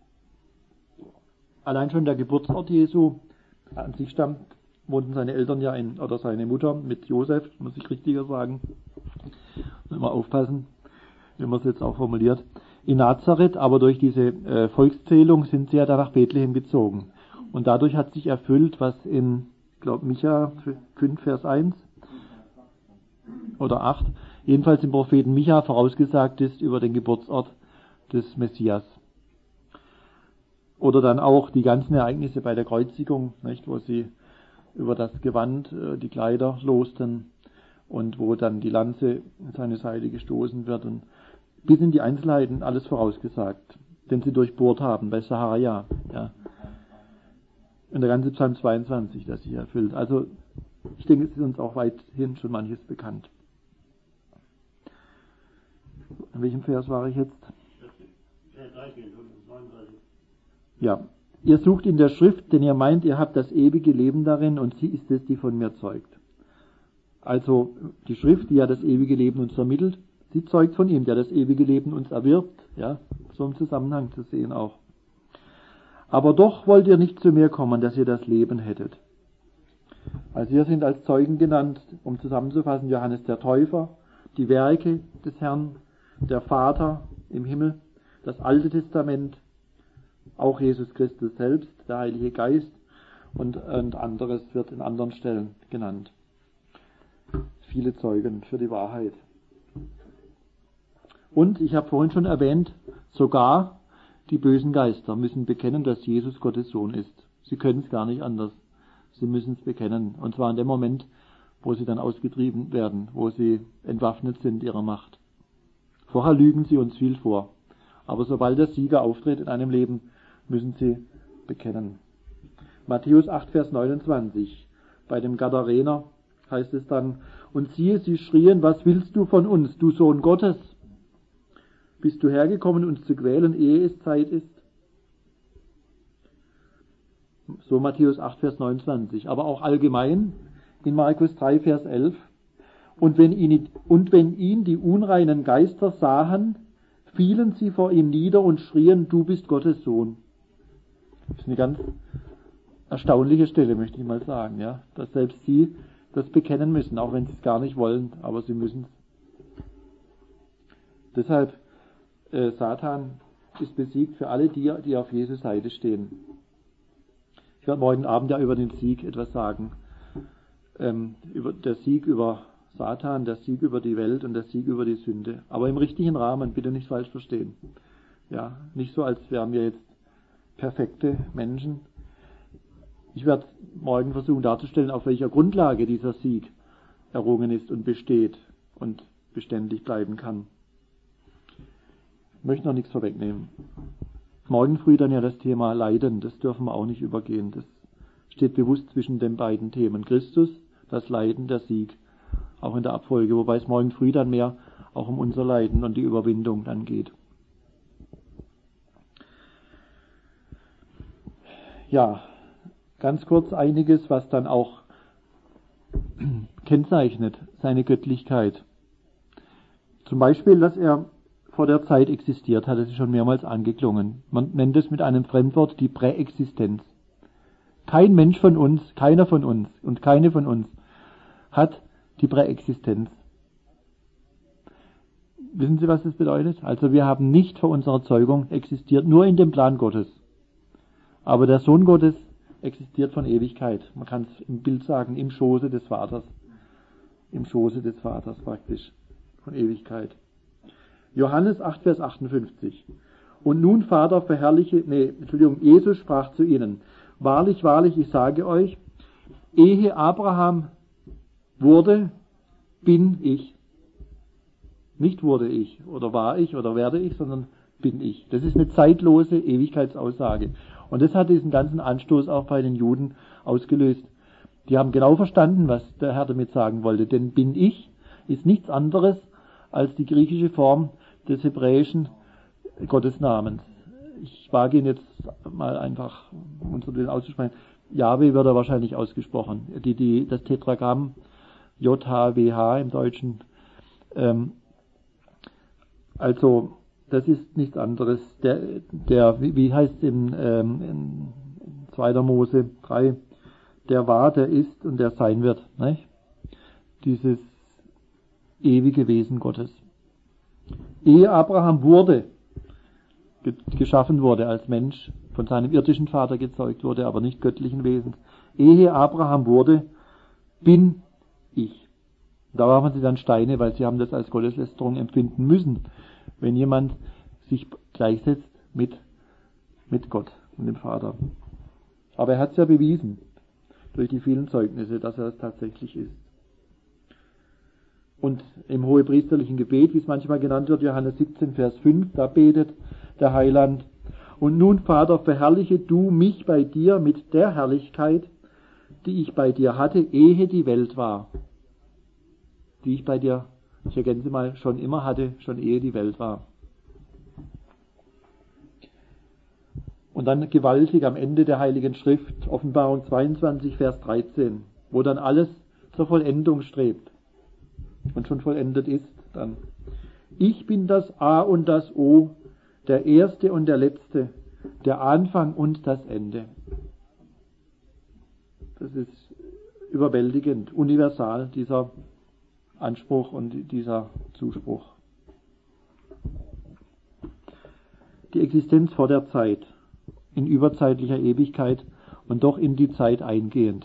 Allein schon der Geburtsort Jesu, an sich stammt, wohnten seine Eltern ja in, oder seine Mutter mit Josef, muss ich richtiger sagen. Müssen wir aufpassen, wie man es jetzt auch formuliert. In Nazareth, aber durch diese äh, Volkszählung sind sie ja dann nach Bethlehem gezogen. Und dadurch hat sich erfüllt, was in, ich glaube, Micha fünf, Vers eins oder acht, jedenfalls im Propheten Micha vorausgesagt ist über den Geburtsort des Messias. Oder dann auch die ganzen Ereignisse bei der Kreuzigung, nicht, wo sie über das Gewand äh, die Kleider losten und wo dann die Lanze in seine Seite gestoßen wird und bis in die Einzelheiten alles vorausgesagt, den sie durchbohrt haben bei Sacharja. Ja. Und der ganze Psalm zweiundzwanzig, das sich erfüllt. Also ich denke, es ist uns auch weithin schon manches bekannt. An welchem Vers war ich jetzt? Ja. Ihr sucht in der Schrift, denn ihr meint, ihr habt das ewige Leben darin, und sie ist es, die von mir zeugt. Also die Schrift, die ja das ewige Leben uns vermittelt, sie zeugt von ihm, der das ewige Leben uns erwirbt. Ja, so im Zusammenhang zu sehen auch. Aber doch wollt ihr nicht zu mir kommen, dass ihr das Leben hättet. Also wir sind als Zeugen genannt, um zusammenzufassen, Johannes der Täufer, die Werke des Herrn, der Vater im Himmel, das Alte Testament, auch Jesus Christus selbst, der Heilige Geist und, und anderes wird in anderen Stellen genannt. Viele Zeugen für die Wahrheit. Und ich habe vorhin schon erwähnt, sogar die bösen Geister müssen bekennen, dass Jesus Gottes Sohn ist. Sie können es gar nicht anders. Sie müssen es bekennen. Und zwar in dem Moment, wo sie dann ausgetrieben werden, wo sie entwaffnet sind ihrer Macht. Vorher lügen sie uns viel vor. Aber sobald der Sieger auftritt in einem Leben, müssen sie bekennen. Matthäus acht, Vers neunundzwanzig. Bei dem Gadarener heißt es dann, und siehe, sie schrien, was willst du von uns, du Sohn Gottes? Bist du hergekommen, uns zu quälen, ehe es Zeit ist? So Matthäus acht, Vers neunundzwanzig. Aber auch allgemein in Markus drei, Vers elf. Und wenn ihn, und wenn ihn die unreinen Geister sahen, fielen sie vor ihm nieder und schrien, du bist Gottes Sohn. Das ist eine ganz erstaunliche Stelle, möchte ich mal sagen, ja, dass selbst sie das bekennen müssen, auch wenn sie es gar nicht wollen, aber sie müssen es. Deshalb, äh, Satan ist besiegt für alle die, die auf Jesus Seite stehen. Ich werde morgen Abend ja über den Sieg etwas sagen. Ähm, über der Sieg über Satan, der Sieg über die Welt und der Sieg über die Sünde. Aber im richtigen Rahmen, bitte nicht falsch verstehen. Ja, nicht so, als wären wir jetzt perfekte Menschen. Ich werde morgen versuchen darzustellen, auf welcher Grundlage dieser Sieg errungen ist und besteht und beständig bleiben kann. Ich möchte noch nichts vorwegnehmen. Morgen früh dann ja das Thema Leiden, das dürfen wir auch nicht übergehen. Das steht bewusst zwischen den beiden Themen. Christus, das Leiden, der Sieg. Auch in der Abfolge, wobei es morgen früh dann mehr auch um unser Leiden und die Überwindung dann geht. Ja, ganz kurz einiges, was dann auch kennzeichnet seine Göttlichkeit. Zum Beispiel, dass er vor der Zeit existiert hat, das ist schon mehrmals angeklungen. Man nennt es mit einem Fremdwort die Präexistenz. Kein Mensch von uns, keiner von uns und keine von uns hat die Präexistenz. Wissen Sie, was das bedeutet? Also wir haben nicht vor unserer Zeugung existiert, nur in dem Plan Gottes. Aber der Sohn Gottes existiert von Ewigkeit. Man kann es im Bild sagen, im Schoße des Vaters. Im Schoße des Vaters praktisch. Von Ewigkeit. Johannes acht, Vers achtundfünfzig. Und nun, Vater, verherrliche, nee, Entschuldigung, Jesus sprach zu ihnen, wahrlich, wahrlich, ich sage euch, ehe Abraham wurde, bin ich. Nicht wurde ich oder war ich oder werde ich, sondern bin ich. Das ist eine zeitlose Ewigkeitsaussage. Und das hat diesen ganzen Anstoß auch bei den Juden ausgelöst. Die haben genau verstanden, was der Herr damit sagen wollte. Denn bin ich ist nichts anderes als die griechische Form des hebräischen Gottesnamens. Ich wage ihn jetzt mal einfach unter den auszusprechen. Jahwe wird er wahrscheinlich ausgesprochen. Die, die, das Tetragramm J H W H im Deutschen. Ähm, also, das ist nichts anderes. Der, der wie, wie heißt es im, ähm, in zweiter Mose drei, der war, der ist und der sein wird. Nicht? Dieses ewige Wesen Gottes. Ehe Abraham wurde, geschaffen wurde als Mensch, von seinem irdischen Vater gezeugt wurde, aber nicht göttlichen Wesens. Ehe Abraham wurde, bin ich. Da warfen sie dann Steine, weil sie haben das als Gotteslästerung empfinden müssen, wenn jemand sich gleichsetzt mit, mit Gott und dem Vater. Aber er hat es ja bewiesen, durch die vielen Zeugnisse, dass er es tatsächlich ist. Und im hohepriesterlichen Gebet, wie es manchmal genannt wird, Johannes siebzehn, Vers fünf, da betet der Heiland: Und nun, Vater, verherrliche du mich bei dir mit der Herrlichkeit, die ich bei dir hatte, ehe die Welt war. Die ich bei dir, ich ergänze mal, schon immer hatte, schon ehe die Welt war. Und dann gewaltig am Ende der Heiligen Schrift, Offenbarung zweiundzwanzig, Vers dreizehn, wo dann alles zur Vollendung strebt und schon vollendet ist dann. Ich bin das A und das O, der Erste und der Letzte, der Anfang und das Ende. Das ist überwältigend, universal, dieser Anspruch und dieser Zuspruch. Die Existenz vor der Zeit, in überzeitlicher Ewigkeit und doch in die Zeit eingehend.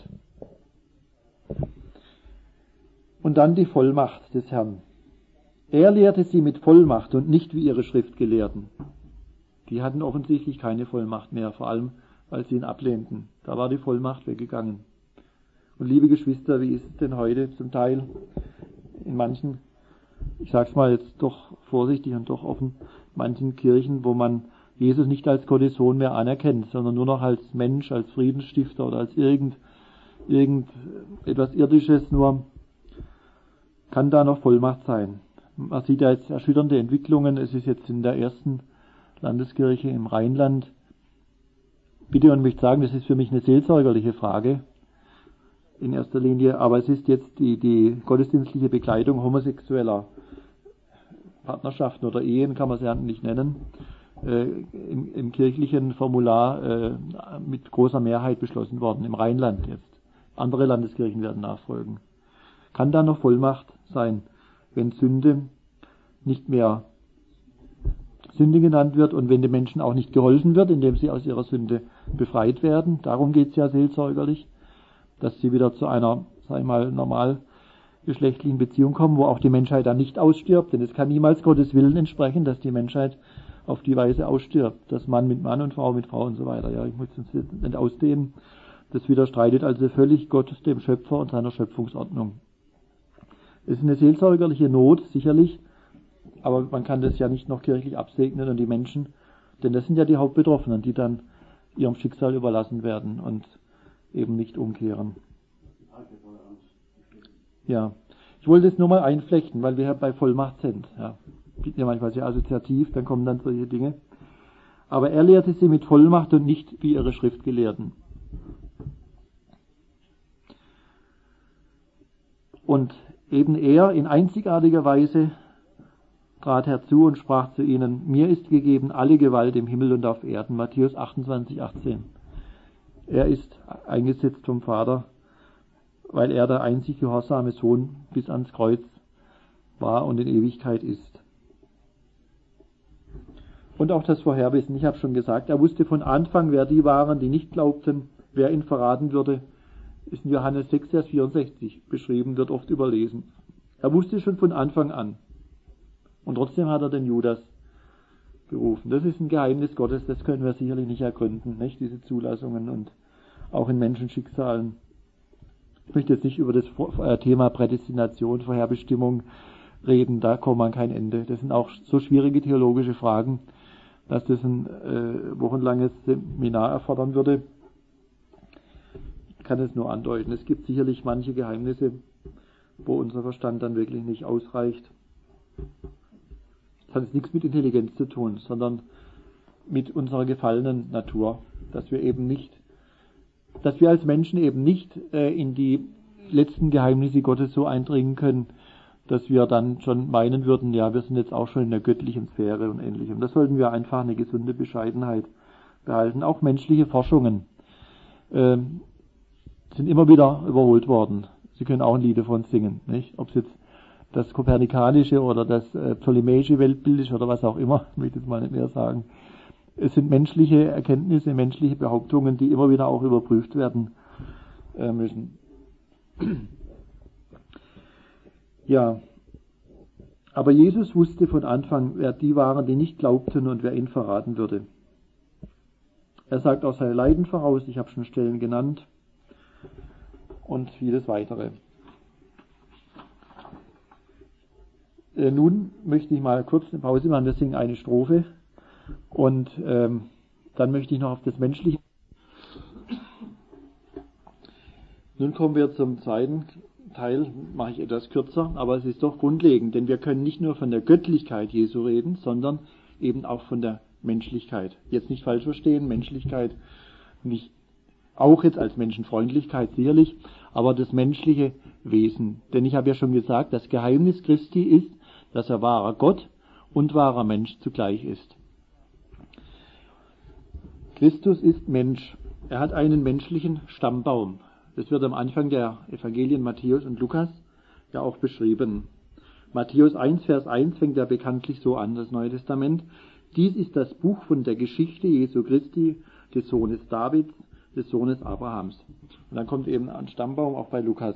Und dann die Vollmacht des Herrn. Er lehrte sie mit Vollmacht und nicht wie ihre Schriftgelehrten. Die hatten offensichtlich keine Vollmacht mehr, vor allem, weil sie ihn ablehnten. Da war die Vollmacht weggegangen. Und liebe Geschwister, wie ist es denn heute zum Teil in manchen, ich sag's mal jetzt doch vorsichtig und doch offen, manchen Kirchen, wo man Jesus nicht als Gottes Sohn mehr anerkennt, sondern nur noch als Mensch, als Friedensstifter oder als irgend, irgend etwas Irdisches, nur kann da noch Vollmacht sein. Man sieht ja jetzt erschütternde Entwicklungen. Es ist jetzt in der ersten Landeskirche im Rheinland. Bitte und möchte sagen, das ist für mich eine seelsorgerliche Frage in erster Linie, aber es ist jetzt die, die gottesdienstliche Begleitung homosexueller Partnerschaften oder Ehen, kann man sie ja nicht nennen, äh, im, im kirchlichen Formular äh, mit großer Mehrheit beschlossen worden, im Rheinland jetzt. Andere Landeskirchen werden nachfolgen. Kann da noch Vollmacht sein, wenn Sünde nicht mehr Sünde genannt wird und wenn den Menschen auch nicht geholfen wird, indem sie aus ihrer Sünde befreit werden. Darum geht es ja seelsorgerlich, dass sie wieder zu einer, sag ich mal, normal geschlechtlichen Beziehung kommen, wo auch die Menschheit dann nicht ausstirbt, denn es kann niemals Gottes Willen entsprechen, dass die Menschheit auf die Weise ausstirbt, dass Mann mit Mann und Frau mit Frau und so weiter. Ja, ich muss es nicht ausdehnen. Das widerstreitet also völlig Gott, dem Schöpfer und seiner Schöpfungsordnung. Es ist eine seelsorgerliche Not, sicherlich, aber man kann das ja nicht noch kirchlich absegnen und die Menschen, denn das sind ja die Hauptbetroffenen, die dann ihrem Schicksal überlassen werden und eben nicht umkehren. Ja, ich wollte es nur mal einflechten, weil wir ja bei Vollmacht sind. Ja, ja manchmal sehr assoziativ, dann kommen dann solche Dinge. Aber er lehrte sie mit Vollmacht und nicht wie ihre Schriftgelehrten. Und eben er in einzigartiger Weise trat herzu und sprach zu ihnen: Mir ist gegeben alle Gewalt im Himmel und auf Erden. Matthäus achtundzwanzig, achtzehn. Er ist eingesetzt vom Vater, weil er der einzig gehorsame Sohn bis ans Kreuz war und in Ewigkeit ist. Und auch das Vorherwissen, ich habe schon gesagt, er wusste von Anfang, wer die waren, die nicht glaubten, wer ihn verraten würde, ist in Johannes sechs, Vers vierundsechzig beschrieben, wird oft überlesen. Er wusste schon von Anfang an. Und trotzdem hat er den Judas berufen. Das ist ein Geheimnis Gottes, das können wir sicherlich nicht ergründen, nicht? Diese Zulassungen und auch in Menschenschicksalen. Ich möchte jetzt nicht über das Thema Prädestination, Vorherbestimmung reden, da kommt man kein Ende. Das sind auch so schwierige theologische Fragen, dass das ein äh, wochenlanges Seminar erfordern würde. Ich kann es nur andeuten. Es gibt sicherlich manche Geheimnisse, wo unser Verstand dann wirklich nicht ausreicht. Das hat jetzt nichts mit Intelligenz zu tun, sondern mit unserer gefallenen Natur, dass wir eben nicht, dass wir als Menschen eben nicht äh, in die letzten Geheimnisse Gottes so eindringen können, dass wir dann schon meinen würden, ja, wir sind jetzt auch schon in der göttlichen Sphäre und Ähnlichem. Da sollten wir einfach eine gesunde Bescheidenheit behalten. Auch menschliche Forschungen äh, sind immer wieder überholt worden. Sie können auch ein Lied davon singen, nicht? Ob es jetzt das kopernikanische oder das äh, ptolemäische Weltbild ist oder was auch immer, ich möchte jetzt mal nicht mehr sagen. Es sind menschliche Erkenntnisse, menschliche Behauptungen, die immer wieder auch überprüft werden äh, müssen. Ja, aber Jesus wusste von Anfang, wer die waren, die nicht glaubten und wer ihn verraten würde. Er sagt auch seine Leiden voraus, ich habe schon Stellen genannt, und vieles weitere. Äh, nun möchte ich mal kurz eine Pause machen, wir singen eine Strophe und ähm, dann möchte ich noch auf das Menschliche. Nun kommen wir zum zweiten Teil, mache ich etwas kürzer, aber es ist doch grundlegend, denn wir können nicht nur von der Göttlichkeit Jesu reden, sondern eben auch von der Menschlichkeit. Jetzt nicht falsch verstehen, Menschlichkeit nicht auch jetzt als Menschenfreundlichkeit sicherlich, aber das menschliche Wesen. Denn ich habe ja schon gesagt, das Geheimnis Christi ist, dass er wahrer Gott und wahrer Mensch zugleich ist. Christus ist Mensch. Er hat einen menschlichen Stammbaum. Das wird am Anfang der Evangelien Matthäus und Lukas ja auch beschrieben. Matthäus eins, Vers eins fängt ja bekanntlich so an, das Neue Testament. Dies ist das Buch von der Geschichte Jesu Christi, des Sohnes Davids, des Sohnes Abrahams. Und dann kommt eben ein Stammbaum auch bei Lukas.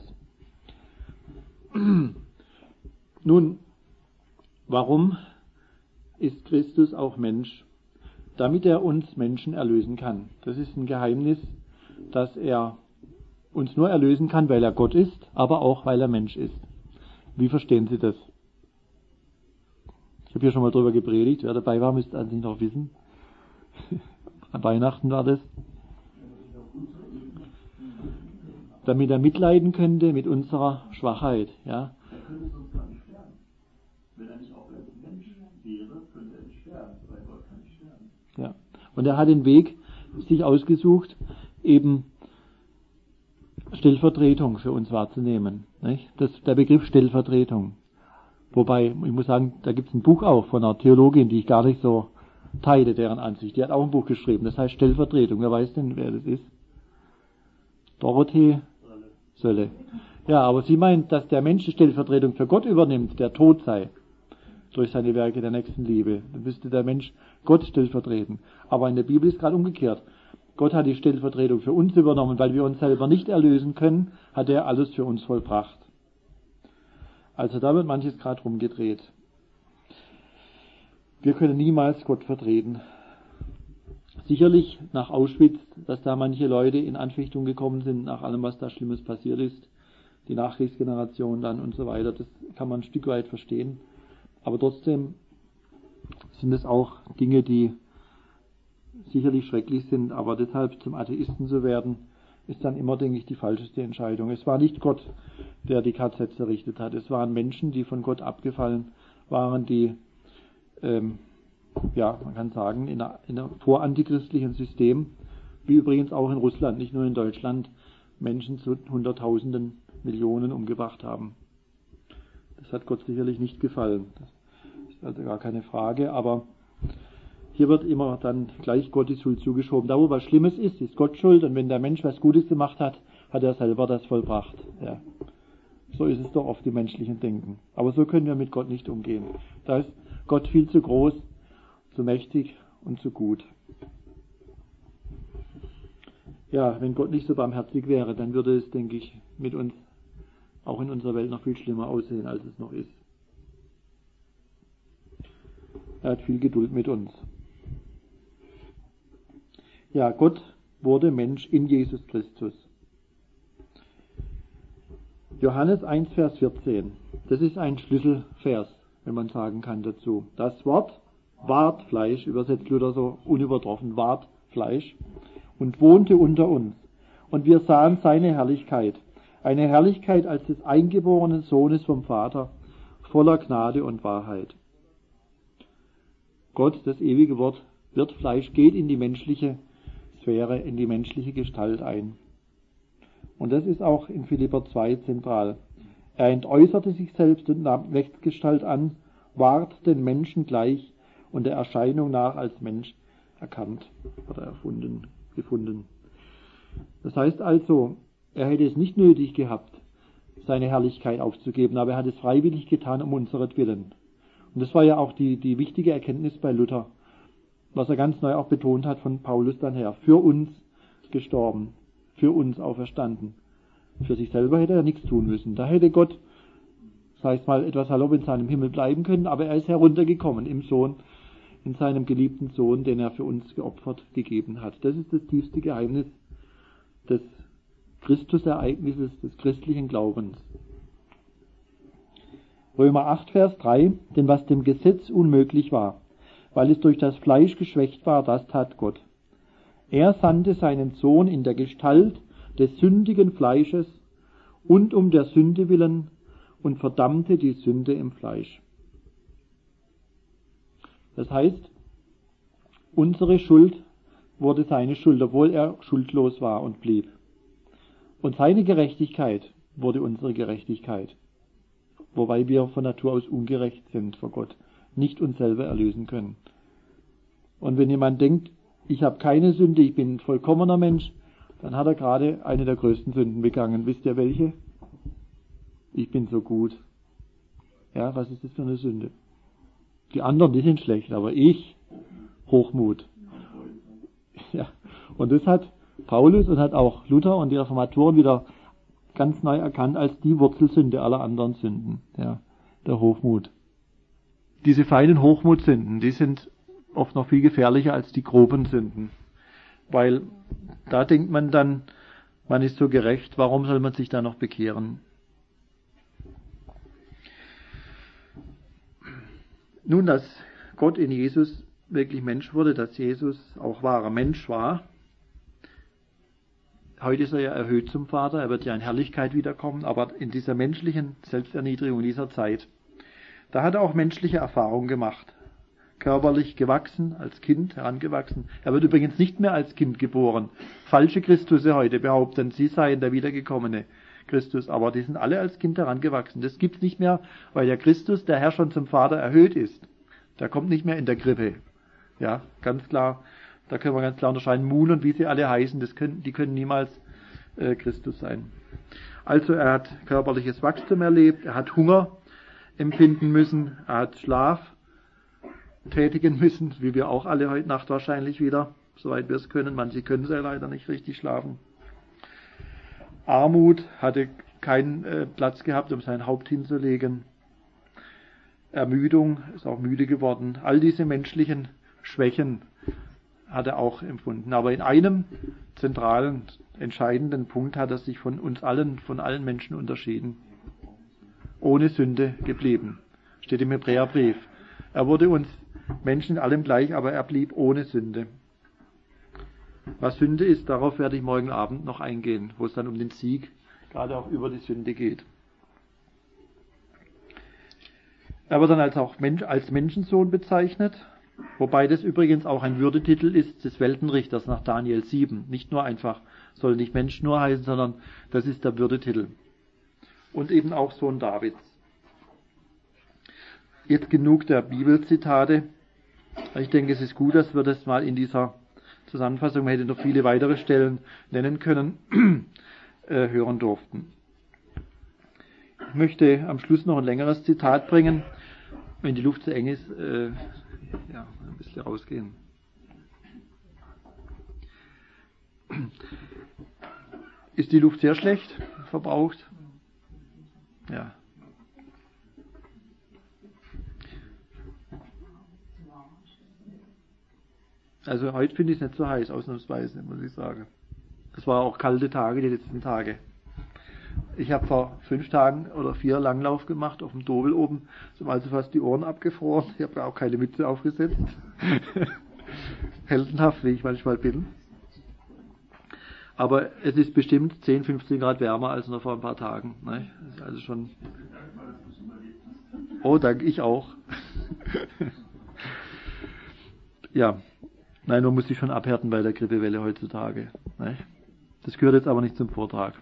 Nun, warum ist Christus auch Mensch? Damit er uns Menschen erlösen kann. Das ist ein Geheimnis, dass er uns nur erlösen kann, weil er Gott ist, aber auch, weil er Mensch ist. Wie verstehen Sie das? Ich habe hier schon mal drüber gepredigt. Wer dabei war, müsste eigentlich noch wissen. An Weihnachten war das. Damit er mitleiden könnte mit unserer Schwachheit. Ja. Er könnte sonst gar nicht sterben. Wenn er nicht auch als Mensch wäre, könnte er nicht sterben, weil Gott kann nicht sterben. Ja. Und er hat den Weg sich ausgesucht, eben Stellvertretung für uns wahrzunehmen. Nicht? Das, der Begriff Stellvertretung. Wobei, ich muss sagen, da gibt es ein Buch auch von einer Theologin, die ich gar nicht so teile, deren Ansicht. Die hat auch ein Buch geschrieben, das heißt Stellvertretung. Wer weiß denn, wer das ist? Dorothee Sölle. Ja, aber sie meint, dass der Mensch die Stellvertretung für Gott übernimmt, der tot sei, durch seine Werke der Nächstenliebe. Dann müsste der Mensch Gott stellvertreten. Aber in der Bibel ist gerade umgekehrt. Gott hat die Stellvertretung für uns übernommen, weil wir uns selber nicht erlösen können, hat er alles für uns vollbracht. Also da wird manches gerade rumgedreht. Wir können niemals Gott vertreten. Sicherlich nach Auschwitz, dass da manche Leute in Anfechtung gekommen sind, nach allem, was da Schlimmes passiert ist, die Nachkriegsgeneration dann und so weiter, das kann man ein Stück weit verstehen. Aber trotzdem sind es auch Dinge, die sicherlich schrecklich sind, aber deshalb zum Atheisten zu werden, ist dann immer, denke ich, die falscheste Entscheidung. Es war nicht Gott, der die K Z errichtet hat. Es waren Menschen, die von Gott abgefallen waren, die, ähm, ja, man kann sagen, in einer, in einem vorantichristlichen System, wie übrigens auch in Russland, nicht nur in Deutschland, Menschen zu Hunderttausenden, Millionen umgebracht haben. Das hat Gott sicherlich nicht gefallen. Das ist also gar keine Frage, aber hier wird immer dann gleich Gott die Schuld zugeschoben. Da, wo was Schlimmes ist, ist Gott schuld, und wenn der Mensch was Gutes gemacht hat, hat er selber das vollbracht. Ja. So ist es doch oft im menschlichen Denken. Aber so können wir mit Gott nicht umgehen. Da ist Gott viel zu groß, zu mächtig und zu gut. Ja, wenn Gott nicht so barmherzig wäre, dann würde es, denke ich, mit uns auch in unserer Welt noch viel schlimmer aussehen, als es noch ist. Er hat viel Geduld mit uns. Ja, Gott wurde Mensch in Jesus Christus. Johannes eins, Vers vierzehn. Das ist ein Schlüsselvers, wenn man sagen kann dazu. Das Wort ward Fleisch, übersetzt Luther so unübertroffen, ward Fleisch, und wohnte unter uns. Und wir sahen seine Herrlichkeit, eine Herrlichkeit als des eingeborenen Sohnes vom Vater, voller Gnade und Wahrheit. Gott, das ewige Wort, wird Fleisch, geht in die menschliche Sphäre, in die menschliche Gestalt ein. Und das ist auch in Philipper zwei zentral. Er entäußerte sich selbst und nahm Rechtsgestalt an, ward den Menschen gleich und der Erscheinung nach als Mensch erkannt oder erfunden, gefunden. Das heißt also, er hätte es nicht nötig gehabt, seine Herrlichkeit aufzugeben, aber er hat es freiwillig getan, um unseretwillen. Und das war ja auch die, die wichtige Erkenntnis bei Luther, was er ganz neu auch betont hat von Paulus dann her. Für uns gestorben, für uns auferstanden. Für sich selber hätte er nichts tun müssen. Da hätte Gott, das heißt mal, etwas salopp in seinem Himmel bleiben können, aber er ist heruntergekommen im Sohn, in seinem geliebten Sohn, den er für uns geopfert gegeben hat. Das ist das tiefste Geheimnis des Christusereignisses, des christlichen Glaubens. Römer acht, Vers drei, denn was dem Gesetz unmöglich war, weil es durch das Fleisch geschwächt war, das tat Gott. Er sandte seinen Sohn in der Gestalt des sündigen Fleisches und um der Sünde willen und verdammte die Sünde im Fleisch. Das heißt, unsere Schuld wurde seine Schuld, obwohl er schuldlos war und blieb. Und seine Gerechtigkeit wurde unsere Gerechtigkeit, wobei wir von Natur aus ungerecht sind vor Gott, nicht uns selber erlösen können. Und wenn jemand denkt, ich habe keine Sünde, ich bin ein vollkommener Mensch, dann hat er gerade eine der größten Sünden begangen. Wisst ihr welche? Ich bin so gut. Ja, was ist das für eine Sünde? Die anderen, die sind schlecht, aber ich, Hochmut. Ja, und das hat Paulus und hat auch Luther und die Reformatoren wieder ganz neu erkannt als die Wurzelsünde aller anderen Sünden. Ja, der Hochmut. Diese feinen Hochmutsünden, die sind oft noch viel gefährlicher als die groben Sünden. Weil da denkt man dann, man ist so gerecht, warum soll man sich da noch bekehren? Nun, dass Gott in Jesus wirklich Mensch wurde, dass Jesus auch wahrer Mensch war. Heute ist er ja erhöht zum Vater, er wird ja in Herrlichkeit wiederkommen, aber in dieser menschlichen Selbsterniedrigung dieser Zeit, da hat er auch menschliche Erfahrungen gemacht. Körperlich gewachsen, als Kind herangewachsen. Er wird übrigens nicht mehr als Kind geboren. Falsche Christusse heute behaupten, sie seien der wiedergekommene Christus, aber die sind alle als Kind herangewachsen. Das gibt's nicht mehr, weil der Christus, der Herr, schon zum Vater erhöht ist. Der kommt nicht mehr in der Krippe. Ja, ganz klar, da können wir ganz klar unterscheiden. Moon und wie sie alle heißen, das können, die können niemals äh, Christus sein. Also er hat körperliches Wachstum erlebt, er hat Hunger empfinden müssen, er hat Schlaf tätigen müssen, wie wir auch alle heute Nacht wahrscheinlich wieder, soweit wir es können. Manche können es ja leider nicht richtig schlafen. Armut, hatte keinen äh, Platz gehabt, um sein Haupt hinzulegen. Ermüdung, ist auch müde geworden. All diese menschlichen Schwächen hat er auch empfunden. Aber in einem zentralen, entscheidenden Punkt hat er sich von uns allen, von allen Menschen unterschieden. Ohne Sünde geblieben. Steht im Hebräerbrief. Er wurde uns Menschen in allem gleich, aber er blieb ohne Sünde. Was Sünde ist, darauf werde ich morgen Abend noch eingehen, wo es dann um den Sieg, gerade auch über die Sünde geht. Er wird dann als auch Mensch, als Menschensohn bezeichnet, wobei das übrigens auch ein Würdetitel ist des Weltenrichters nach Daniel sieben. Nicht nur einfach, soll nicht Mensch nur heißen, sondern das ist der Würdetitel. Und eben auch Sohn Davids. Jetzt genug der Bibelzitate. Ich denke, es ist gut, dass wir das mal in dieser Zusammenfassung, man hätte noch viele weitere Stellen nennen können, äh, hören durften. Ich möchte am Schluss noch ein längeres Zitat bringen. Wenn die Luft zu eng ist, äh, ja, ein bisschen rausgehen. Ist die Luft sehr schlecht verbraucht? Ja. Also heute finde ich es nicht so heiß, ausnahmsweise, muss ich sagen. Es waren auch kalte Tage, die letzten Tage. Ich habe vor fünf Tagen oder vier Langlauf gemacht auf dem Dobel oben, sind also fast die Ohren abgefroren. Ich habe auch keine Mütze aufgesetzt. Heldenhaft, wie ich manchmal bin. Aber es ist bestimmt zehn, fünfzehn Grad wärmer als noch vor ein paar Tagen. Ne? Das ist also schon. Oh, danke, ich auch. Ja, nein, man muss sich schon abhärten bei der Grippewelle heutzutage. Ne? Das gehört jetzt aber nicht zum Vortrag.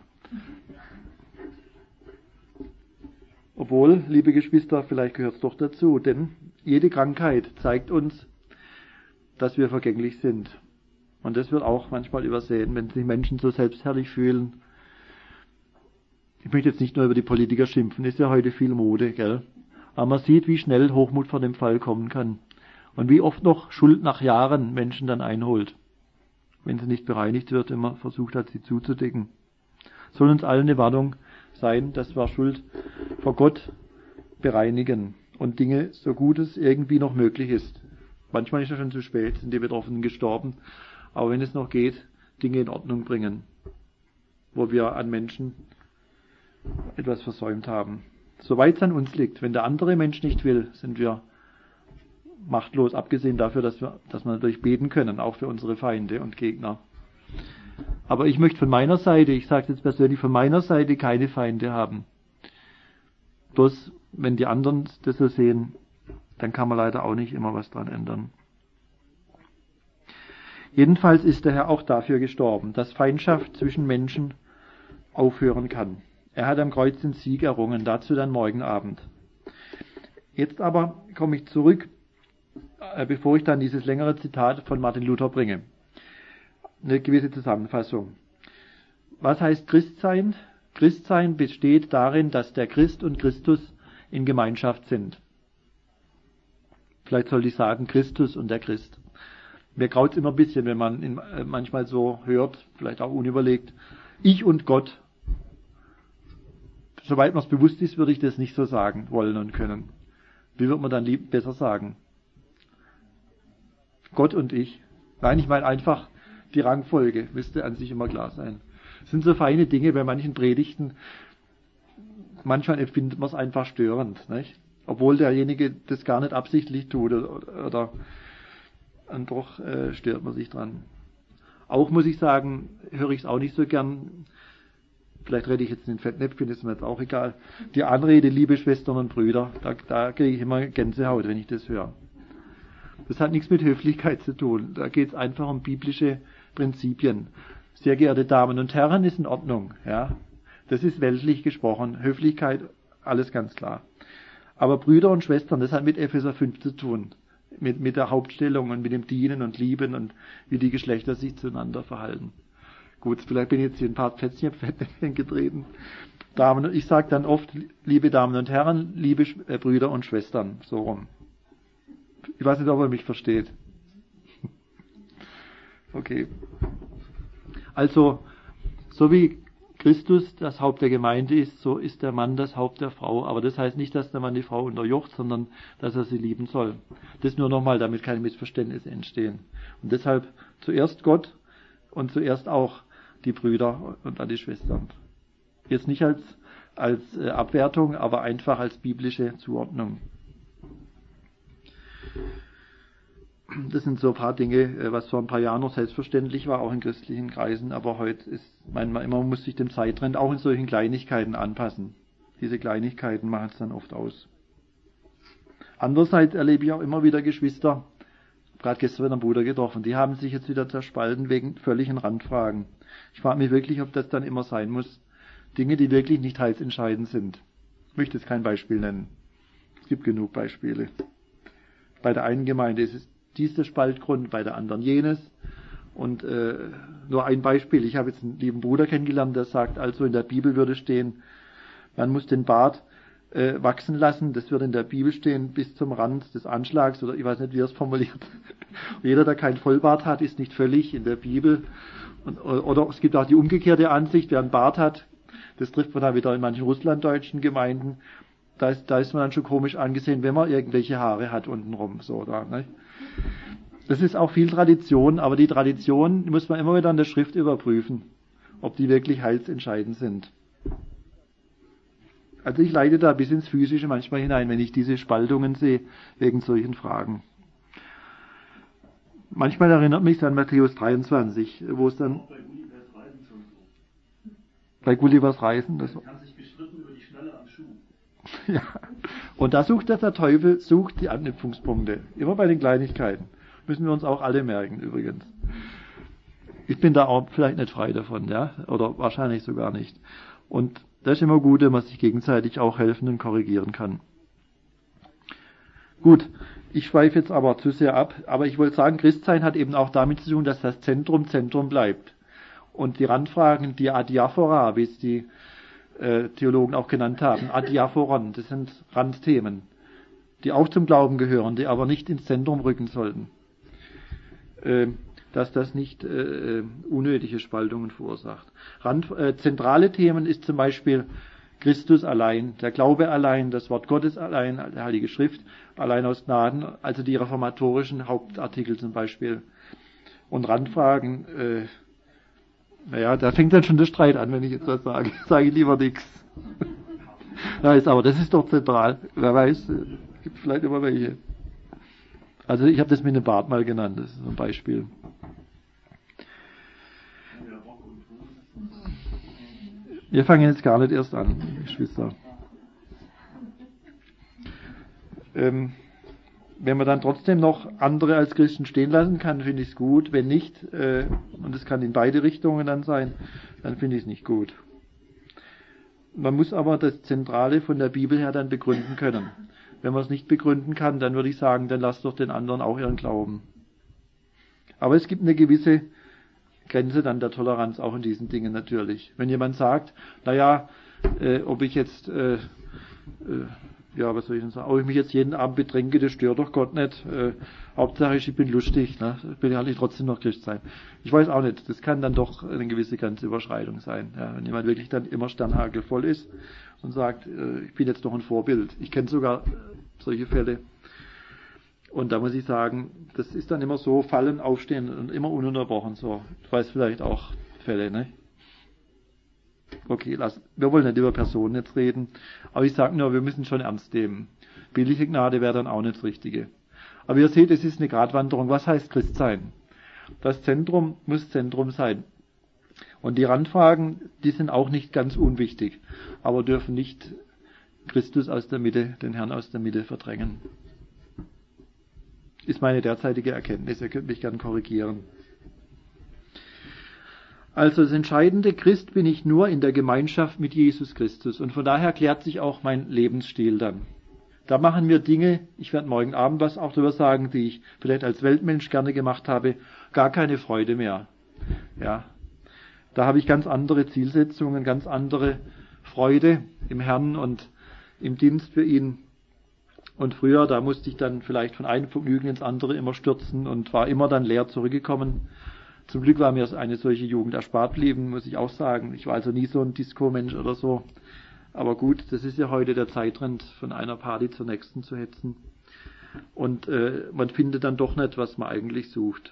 Obwohl, liebe Geschwister, vielleicht gehört es doch dazu, denn jede Krankheit zeigt uns, dass wir vergänglich sind. Und das wird auch manchmal übersehen, wenn sich Menschen so selbstherrlich fühlen. Ich möchte jetzt nicht nur über die Politiker schimpfen, ist ja heute viel Mode, gell? Aber man sieht, wie schnell Hochmut vor dem Fall kommen kann. Und wie oft noch Schuld nach Jahren Menschen dann einholt, wenn sie nicht bereinigt wird, wenn man versucht hat, sie zuzudecken. Soll uns allen eine Warnung sein, dass wir Schuld vor Gott bereinigen und Dinge, so gut es irgendwie noch möglich ist. Manchmal ist es schon zu spät, sind die Betroffenen gestorben, aber wenn es noch geht, Dinge in Ordnung bringen, wo wir an Menschen etwas versäumt haben. Soweit es an uns liegt. Wenn der andere Mensch nicht will, sind wir machtlos, abgesehen dafür, dass wir, dass wir natürlich beten können, auch für unsere Feinde und Gegner. Aber ich möchte von meiner Seite, ich sage es jetzt persönlich, von meiner Seite keine Feinde haben. Bloß, wenn die anderen das so sehen, dann kann man leider auch nicht immer was dran ändern. Jedenfalls ist der Herr auch dafür gestorben, dass Feindschaft zwischen Menschen aufhören kann. Er hat am Kreuz den Sieg errungen, dazu dann morgen Abend. Jetzt aber komme ich zurück, bevor ich dann dieses längere Zitat von Martin Luther bringe. Eine gewisse Zusammenfassung. Was heißt Christsein? Christsein besteht darin, dass der Christ und Christus in Gemeinschaft sind. Vielleicht sollte ich sagen Christus und der Christ. Mir graut es immer ein bisschen, wenn man in, äh, manchmal so hört, vielleicht auch unüberlegt, ich und Gott. Soweit mir es bewusst ist, würde ich das nicht so sagen wollen und können. Wie wird man dann lieb, besser sagen? Gott und ich. Nein, ich meine einfach die Rangfolge, müsste an sich immer klar sein. Das sind so feine Dinge bei manchen Predigten. Manchmal empfindet man es einfach störend, nicht? Obwohl derjenige das gar nicht absichtlich tut oder, oder und doch äh, stört man sich dran. Auch muss ich sagen, höre ich es auch nicht so gern. Vielleicht rede ich jetzt in den Fettnäpfchen, ist mir jetzt auch egal. Die Anrede, liebe Schwestern und Brüder, da, da kriege ich immer Gänsehaut, wenn ich das höre. Das hat nichts mit Höflichkeit zu tun. Da geht es einfach um biblische Prinzipien. Sehr geehrte Damen und Herren, ist in Ordnung. Ja, das ist weltlich gesprochen. Höflichkeit, alles ganz klar. Aber Brüder und Schwestern, das hat mit Epheser fünf zu tun. Mit, mit der Hauptstellung und mit dem Dienen und Lieben und wie die Geschlechter sich zueinander verhalten. Gut, vielleicht bin ich jetzt hier ein paar Plätzchen getreten. Damen, ich sage dann oft, liebe Damen und Herren, liebe äh, Brüder und Schwestern, so rum. Ich weiß nicht, ob er mich versteht. Okay. Also, so wie Christus das Haupt der Gemeinde ist, so ist der Mann das Haupt der Frau. Aber das heißt nicht, dass der Mann die Frau unterjocht, sondern dass er sie lieben soll. Das nur nochmal, damit keine Missverständnisse entstehen. Und deshalb zuerst Gott und zuerst auch die Brüder und dann die Schwestern. Jetzt nicht als, als Abwertung, aber einfach als biblische Zuordnung. Das sind so ein paar Dinge, was vor ein paar Jahren noch selbstverständlich war, auch in christlichen Kreisen, aber heute ist, man, man muss sich dem Zeittrend auch in solchen Kleinigkeiten anpassen. Diese Kleinigkeiten machen es dann oft aus. Andererseits erlebe ich auch immer wieder Geschwister, gerade gestern wieder einen Bruder getroffen, die haben sich jetzt wieder zerspalten wegen völligen Randfragen. Ich frage mich wirklich, ob das dann immer sein muss. Dinge, die wirklich nicht heilsentscheidend sind. Ich möchte jetzt kein Beispiel nennen. Es gibt genug Beispiele. Bei der einen Gemeinde ist es dieser Spaltgrund, bei der anderen jenes. Und äh, nur ein Beispiel. Ich habe jetzt einen lieben Bruder kennengelernt, der sagt, also in der Bibel würde stehen, man muss den Bart äh, wachsen lassen. Das würde in der Bibel stehen bis zum Rand des Anschlags, oder ich weiß nicht, wie er es formuliert. Jeder, der keinen Vollbart hat, ist nicht völlig in der Bibel. Und, oder es gibt auch die umgekehrte Ansicht, wer einen Bart hat, das trifft man dann wieder in manchen russlanddeutschen Gemeinden. Da ist, da ist man dann schon komisch angesehen, wenn man irgendwelche Haare hat untenrum. So, da, ne? Das ist auch viel Tradition, aber die Tradition muss man immer wieder an der Schrift überprüfen, ob die wirklich heilsentscheidend sind. Also ich leide da bis ins Physische manchmal hinein, wenn ich diese Spaltungen sehe, wegen solchen Fragen. Manchmal erinnert mich an Matthäus dreiundzwanzig, wo es dann bei Gullivers Reisen, das haben sich gestritten über die Schnalle am Schuh. ja. Und da sucht der Teufel, sucht die Anknüpfungspunkte. Immer bei den Kleinigkeiten. Müssen wir uns auch alle merken, übrigens. Ich bin da auch vielleicht nicht frei davon, ja, oder wahrscheinlich sogar nicht. Und das ist immer gut, wenn man sich gegenseitig auch helfen und korrigieren kann. Gut, ich schweife jetzt aber zu sehr ab, aber ich wollte sagen, Christsein hat eben auch damit zu tun, dass das Zentrum Zentrum bleibt. Und die Randfragen, die Adiaphora, wie es die äh, Theologen auch genannt haben, Adiaphoron, das sind Randthemen, die auch zum Glauben gehören, die aber nicht ins Zentrum rücken sollten. Äh, dass das nicht äh, unnötige Spaltungen verursacht. Rand, äh, zentrale Themen ist zum Beispiel Christus allein, der Glaube allein, das Wort Gottes allein, die Heilige Schrift, allein aus Gnaden, also die reformatorischen Hauptartikel zum Beispiel. Und Randfragen, äh, naja, da fängt dann schon der Streit an, wenn ich jetzt was sage. Sage ich lieber nichts. Ja, ist aber, das ist doch zentral. Wer weiß, es gibt vielleicht immer welche. Also ich habe das mit dem Bart mal genannt, das ist ein Beispiel. Wir fangen jetzt gar nicht erst an, Geschwister. Ähm, wenn man dann trotzdem noch andere als Christen stehen lassen kann, finde ich es gut. Wenn nicht, äh, und es kann in beide Richtungen dann sein, dann finde ich es nicht gut. Man muss aber das Zentrale von der Bibel her dann begründen können. Wenn man es nicht begründen kann, dann würde ich sagen, dann lasst doch den anderen auch ihren Glauben. Aber es gibt eine gewisse Grenze dann der Toleranz auch in diesen Dingen natürlich. Wenn jemand sagt, naja, äh, ob ich jetzt, äh, äh, ja, was soll ich denn sagen, ob ich mich jetzt jeden Abend betränke, das stört doch Gott nicht. Äh, Hauptsache ich bin lustig, ne? Bin ja halt trotzdem noch Christ sein. Ich weiß auch nicht, das kann dann doch eine gewisse Grenzüberschreitung sein. Ja, wenn jemand wirklich dann immer sternhagelvoll ist und sagt, äh, ich bin jetzt doch ein Vorbild. Ich kenne sogar solche Fälle. Und da muss ich sagen, das ist dann immer so, fallen, aufstehen und immer ununterbrochen so. Ich weiß vielleicht auch Fälle, ne? Okay, lass, wir wollen nicht über Personen jetzt reden, aber ich sage nur, wir müssen schon ernst nehmen. Billige Gnade wäre dann auch nicht das Richtige. Aber ihr seht, es ist eine Gratwanderung. Was heißt Christ sein? Das Zentrum muss Zentrum sein. Und die Randfragen, die sind auch nicht ganz unwichtig, aber dürfen nicht Christus aus der Mitte, den Herrn aus der Mitte verdrängen. Ist meine derzeitige Erkenntnis. Ihr könnt mich gern korrigieren. Also das entscheidende, Christ bin ich nur in der Gemeinschaft mit Jesus Christus. Und von daher klärt sich auch mein Lebensstil dann. Da machen wir Dinge, ich werde morgen Abend was auch darüber sagen, die ich vielleicht als Weltmensch gerne gemacht habe, gar keine Freude mehr. Ja, da habe ich ganz andere Zielsetzungen, ganz andere Freude im Herrn und im Dienst für ihn. Und früher, da musste ich dann vielleicht von einem Vergnügen ins andere immer stürzen und war immer dann leer zurückgekommen. Zum Glück war mir eine solche Jugend erspart geblieben, muss ich auch sagen. Ich war also nie so ein Disco-Mensch oder so. Aber gut, das ist ja heute der Zeittrend, von einer Party zur nächsten zu hetzen. Und äh, man findet dann doch nicht, was man eigentlich sucht.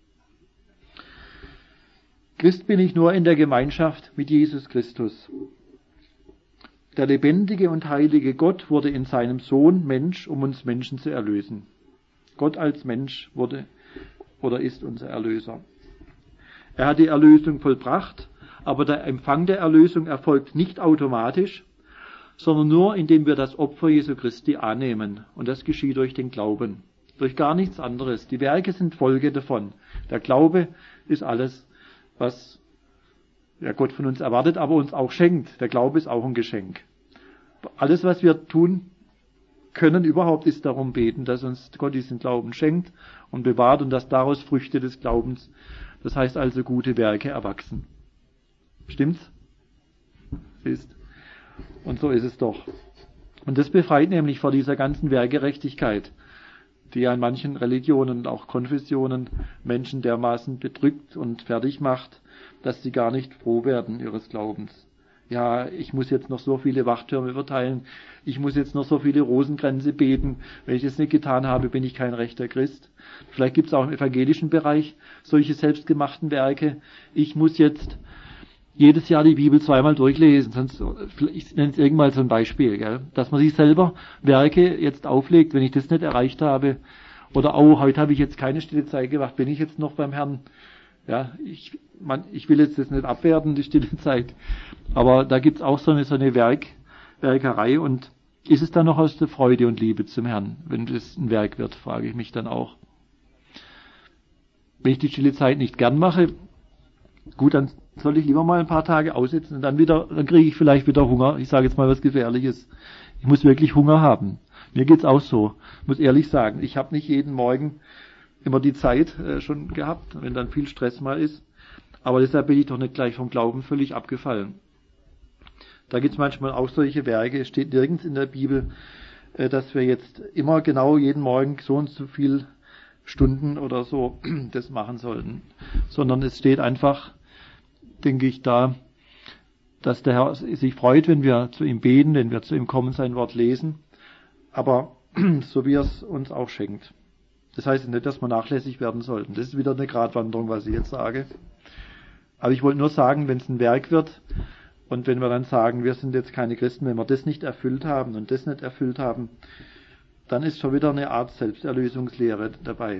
Christ bin ich nur in der Gemeinschaft mit Jesus Christus. Der lebendige und heilige Gott wurde in seinem Sohn Mensch, um uns Menschen zu erlösen. Gott als Mensch wurde oder ist unser Erlöser. Er hat die Erlösung vollbracht, aber der Empfang der Erlösung erfolgt nicht automatisch, sondern nur, indem wir das Opfer Jesu Christi annehmen. Und das geschieht durch den Glauben, durch gar nichts anderes. Die Werke sind Folge davon. Der Glaube ist alles, was ja, Gott von uns erwartet, aber uns auch schenkt. Der Glaube ist auch ein Geschenk. Alles, was wir tun können überhaupt, ist darum beten, dass uns Gott diesen Glauben schenkt und bewahrt und dass daraus Früchte des Glaubens, das heißt also gute Werke, erwachsen. Stimmt's? Ist. Und so ist es doch. Und das befreit nämlich vor dieser ganzen Werkgerechtigkeit, die ja in manchen Religionen und auch Konfessionen Menschen dermaßen bedrückt und fertig macht, dass sie gar nicht froh werden ihres Glaubens. Ja, ich muss jetzt noch so viele Wachtürme verteilen, ich muss jetzt noch so viele Rosenkränze beten, wenn ich das nicht getan habe, bin ich kein rechter Christ. Vielleicht gibt es auch im evangelischen Bereich solche selbstgemachten Werke. Ich muss jetzt jedes Jahr die Bibel zweimal durchlesen, sonst, ich nenne es irgendwann so ein Beispiel, gell? Dass man sich selber Werke jetzt auflegt, wenn ich das nicht erreicht habe, oder oh, heute habe ich jetzt keine stille Zeit gemacht, bin ich jetzt noch beim Herrn? Ja, ich, man, ich will jetzt das nicht abwerten, die stille Zeit, aber da gibt's auch so eine, so eine Werk, Werkerei, und ist es dann noch aus der Freude und Liebe zum Herrn, wenn das ein Werk wird, frage ich mich dann auch. Wenn ich die stille Zeit nicht gern mache, gut, dann soll ich lieber mal ein paar Tage aussitzen und dann wieder, dann kriege ich vielleicht wieder Hunger. Ich sage jetzt mal was Gefährliches. Ich muss wirklich Hunger haben. Mir geht's auch so. Ich muss ehrlich sagen, ich habe nicht jeden Morgen immer die Zeit äh, schon gehabt, wenn dann viel Stress mal ist. Aber deshalb bin ich doch nicht gleich vom Glauben völlig abgefallen. Da gibt's manchmal auch solche Werke. Es steht nirgends in der Bibel, äh, dass wir jetzt immer genau jeden Morgen so und so viel Stunden oder so das machen sollten. Sondern es steht einfach, denke ich, da, dass der Herr sich freut, wenn wir zu ihm beten, wenn wir zu ihm kommen, sein Wort lesen, aber so wie er es uns auch schenkt. Das heißt nicht, dass wir nachlässig werden sollten. Das ist wieder eine Gratwanderung, was ich jetzt sage. Aber ich wollte nur sagen, wenn es ein Werk wird und wenn wir dann sagen, wir sind jetzt keine Christen, wenn wir das nicht erfüllt haben und das nicht erfüllt haben, dann ist schon wieder eine Art Selbsterlösungslehre dabei.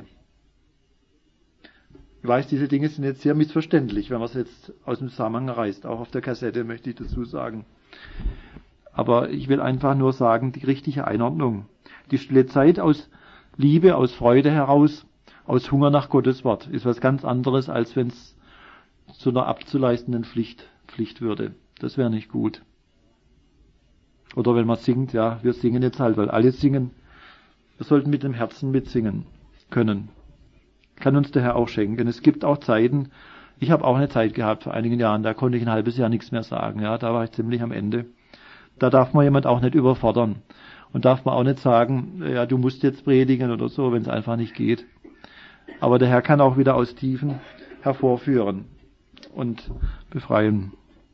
Ich weiß, diese Dinge sind jetzt sehr missverständlich, wenn man es jetzt aus dem Zusammenhang reißt. Auch auf der Kassette möchte ich dazu sagen. Aber ich will einfach nur sagen, die richtige Einordnung. Die stille Zeit aus Liebe, aus Freude heraus, aus Hunger nach Gottes Wort, ist was ganz anderes, als wenn es zu einer abzuleistenden Pflicht, Pflicht würde. Das wäre nicht gut. Oder wenn man singt, ja, wir singen jetzt halt, weil alle singen. Wir sollten mit dem Herzen mitsingen können. Kann uns der Herr auch schenken. Es gibt auch Zeiten, ich habe auch eine Zeit gehabt vor einigen Jahren, da konnte ich ein halbes Jahr nichts mehr sagen. Ja, da war ich ziemlich am Ende. Da darf man jemand auch nicht überfordern. Und darf man auch nicht sagen, ja, du musst jetzt predigen oder so, wenn es einfach nicht geht. Aber der Herr kann auch wieder aus Tiefen hervorführen und befreien.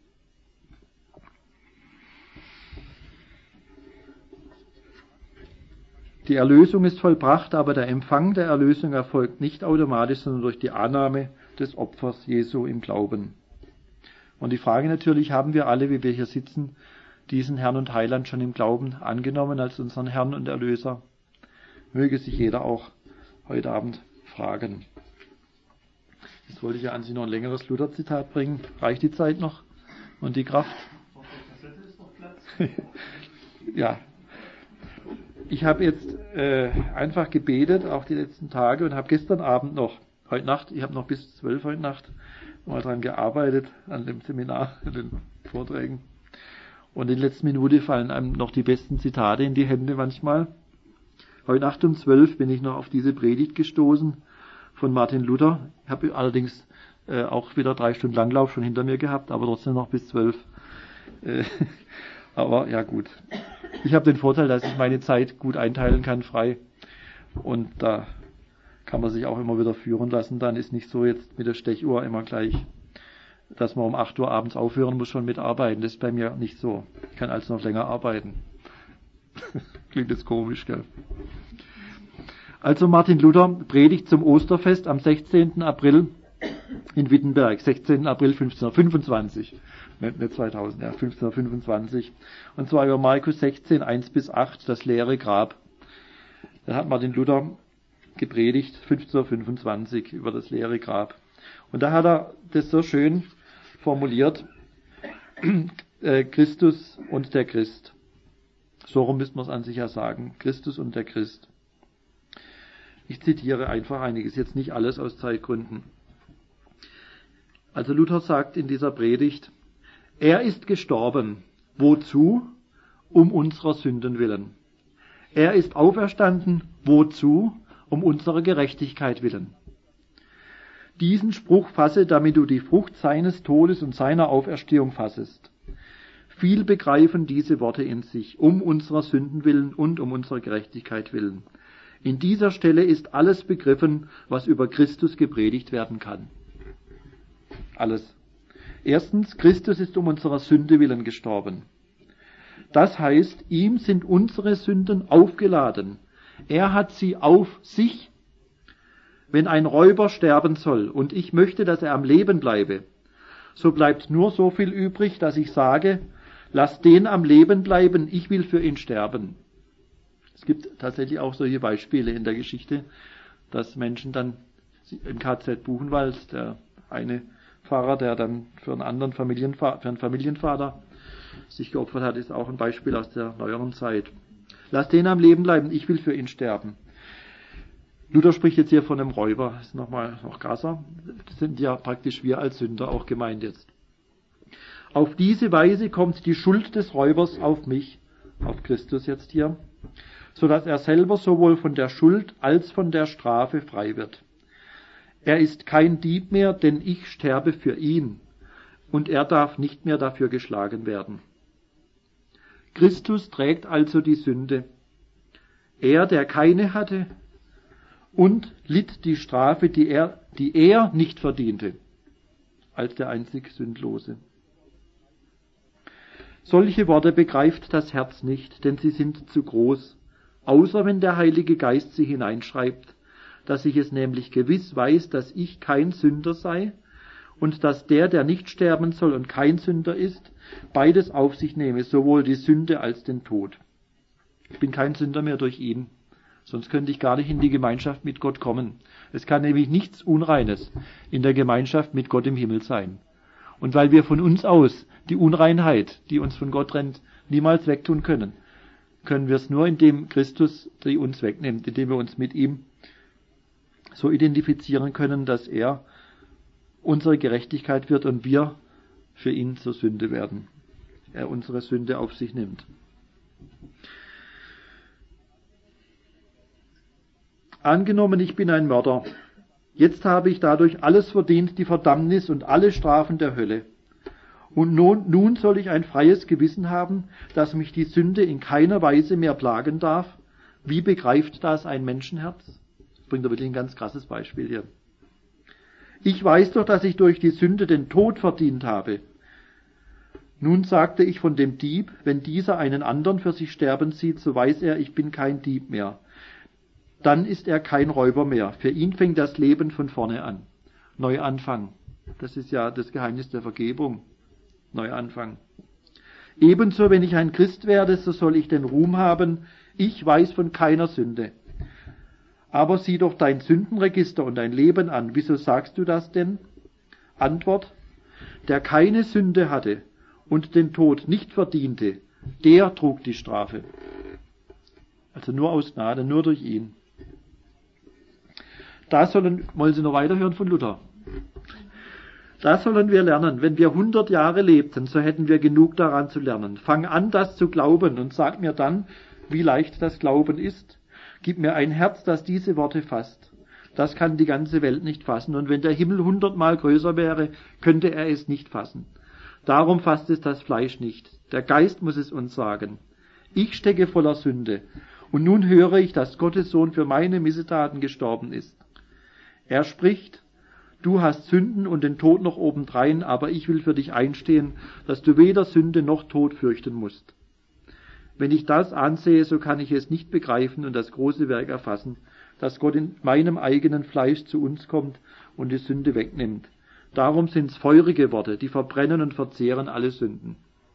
Die Erlösung ist vollbracht, aber der Empfang der Erlösung erfolgt nicht automatisch, sondern durch die Annahme des Opfers Jesu im Glauben. Und die Frage natürlich, haben wir alle, wie wir hier sitzen, diesen Herrn und Heiland schon im Glauben angenommen als unseren Herrn und Erlöser? Möge sich jeder auch heute Abend fragen. Jetzt wollte ich ja an Sie noch ein längeres Luther-Zitat bringen. Reicht die Zeit noch? Und die Kraft? Auf der Kassette ist noch Platz. Ja. Ich habe jetzt äh, einfach gebetet, auch die letzten Tage, und habe gestern Abend noch, heute Nacht, ich habe noch bis zwölf heute Nacht mal dran gearbeitet, an dem Seminar, an den Vorträgen. Und in der letzten Minute fallen einem noch die besten Zitate in die Hände manchmal. Heute Nacht um zwölf bin ich noch auf diese Predigt gestoßen von Martin Luther. Ich habe allerdings äh, auch wieder drei Stunden Langlauf schon hinter mir gehabt, aber trotzdem noch bis zwölf. Äh, aber ja gut. Ich habe den Vorteil, dass ich meine Zeit gut einteilen kann, frei. Und da kann man sich auch immer wieder führen lassen. Dann ist nicht so jetzt mit der Stechuhr immer gleich, dass man um acht Uhr abends aufhören muss, schon mit arbeiten. Das ist bei mir nicht so. Ich kann also noch länger arbeiten. Klingt jetzt komisch, gell? Also Martin Luther predigt zum Osterfest am sechzehnten April in Wittenberg, sechzehnten April fünfzehnhundertfünfundzwanzig. Nicht, nicht zweitausend, ja, fünfzehnhundertfünfundzwanzig. Und zwar über Markus sechzehn, eins bis acht, das leere Grab. Da hat Martin Luther gepredigt, fünfzehnhundertfünfundzwanzig, über das leere Grab. Und da hat er das so schön formuliert, äh, Christus und der Christ. So rum müsste man es an sich ja sagen, Christus und der Christ. Ich zitiere einfach einiges, jetzt nicht alles aus Zeitgründen. Also Luther sagt in dieser Predigt, er ist gestorben. Wozu? Um unserer Sünden willen. Er ist auferstanden. Wozu? Um unserer Gerechtigkeit willen. Diesen Spruch fasse, damit du die Frucht seines Todes und seiner Auferstehung fassest. Viel begreifen diese Worte in sich, um unserer Sünden willen und um unserer Gerechtigkeit willen. In dieser Stelle ist alles begriffen, was über Christus gepredigt werden kann. Alles. Erstens, Christus ist um unserer Sünde willen gestorben. Das heißt, ihm sind unsere Sünden aufgeladen. Er hat sie auf sich. Wenn ein Räuber sterben soll und ich möchte, dass er am Leben bleibe, so bleibt nur so viel übrig, dass ich sage, lass den am Leben bleiben, ich will für ihn sterben. Es gibt tatsächlich auch solche Beispiele in der Geschichte, dass Menschen dann im K Z Buchenwald, der eine Pfarrer, der dann für einen anderen Familienvater, für einen Familienvater sich geopfert hat, ist auch ein Beispiel aus der neueren Zeit. Lass den am Leben bleiben, ich will für ihn sterben. Luther spricht jetzt hier von einem Räuber, das ist nochmal noch krasser. Das sind ja praktisch wir als Sünder auch gemeint jetzt. Auf diese Weise kommt die Schuld des Räubers auf mich, auf Christus jetzt hier, so dass er selber sowohl von der Schuld als von der Strafe frei wird. Er ist kein Dieb mehr, denn ich sterbe für ihn, und er darf nicht mehr dafür geschlagen werden. Christus trägt also die Sünde. Er, der keine hatte, und litt die Strafe, die er, die er nicht verdiente, als der einzig Sündlose. Solche Worte begreift das Herz nicht, denn sie sind zu groß, außer wenn der Heilige Geist sie hineinschreibt, dass ich es nämlich gewiss weiß, dass ich kein Sünder sei und dass der, der nicht sterben soll und kein Sünder ist, beides auf sich nehme, sowohl die Sünde als den Tod. Ich bin kein Sünder mehr durch ihn, sonst könnte ich gar nicht in die Gemeinschaft mit Gott kommen. Es kann nämlich nichts Unreines in der Gemeinschaft mit Gott im Himmel sein. Und weil wir von uns aus die Unreinheit, die uns von Gott trennt, niemals wegtun können, können wir es nur, indem Christus die uns wegnimmt, indem wir uns mit ihm so identifizieren können, dass er unsere Gerechtigkeit wird und wir für ihn zur Sünde werden. Er unsere Sünde auf sich nimmt. Angenommen, ich bin ein Mörder. Jetzt habe ich dadurch alles verdient, die Verdammnis und alle Strafen der Hölle. Und nun, nun soll ich ein freies Gewissen haben, dass mich die Sünde in keiner Weise mehr plagen darf. Wie begreift das ein Menschenherz? Das bringt er wirklich ein ganz krasses Beispiel hier. Ich weiß doch, dass ich durch die Sünde den Tod verdient habe. Nun sagte ich von dem Dieb, wenn dieser einen anderen für sich sterben sieht, so weiß er, ich bin kein Dieb mehr. Dann ist er kein Räuber mehr. Für ihn fängt das Leben von vorne an. Neuanfang. Das ist ja das Geheimnis der Vergebung. Neuanfang. Ebenso, wenn ich ein Christ werde, so soll ich den Ruhm haben, ich weiß von keiner Sünde. Aber sieh doch dein Sündenregister und dein Leben an. Wieso sagst du das denn? Antwort: Der keine Sünde hatte und den Tod nicht verdiente, der trug die Strafe. Also nur aus Gnade, nur durch ihn. Da sollen, wollen Sie noch weiterhören von Luther? Da sollen wir lernen, wenn wir hundert Jahre lebten, so hätten wir genug daran zu lernen. Fang an, das zu glauben und sag mir dann, wie leicht das Glauben ist. Gib mir ein Herz, das diese Worte fasst. Das kann die ganze Welt nicht fassen. Und wenn der Himmel hundertmal größer wäre, könnte er es nicht fassen. Darum fasst es das Fleisch nicht. Der Geist muss es uns sagen. Ich stecke voller Sünde. Und nun höre ich, dass Gottes Sohn für meine Missetaten gestorben ist. Er spricht: Du hast Sünden und den Tod noch obendrein, aber ich will für dich einstehen, dass du weder Sünde noch Tod fürchten musst. Wenn ich das ansehe, so kann ich es nicht begreifen und das große Werk erfassen, dass Gott in meinem eigenen Fleisch zu uns kommt und die Sünde wegnimmt. Darum sind es feurige Worte, die verbrennen und verzehren alle Sünden.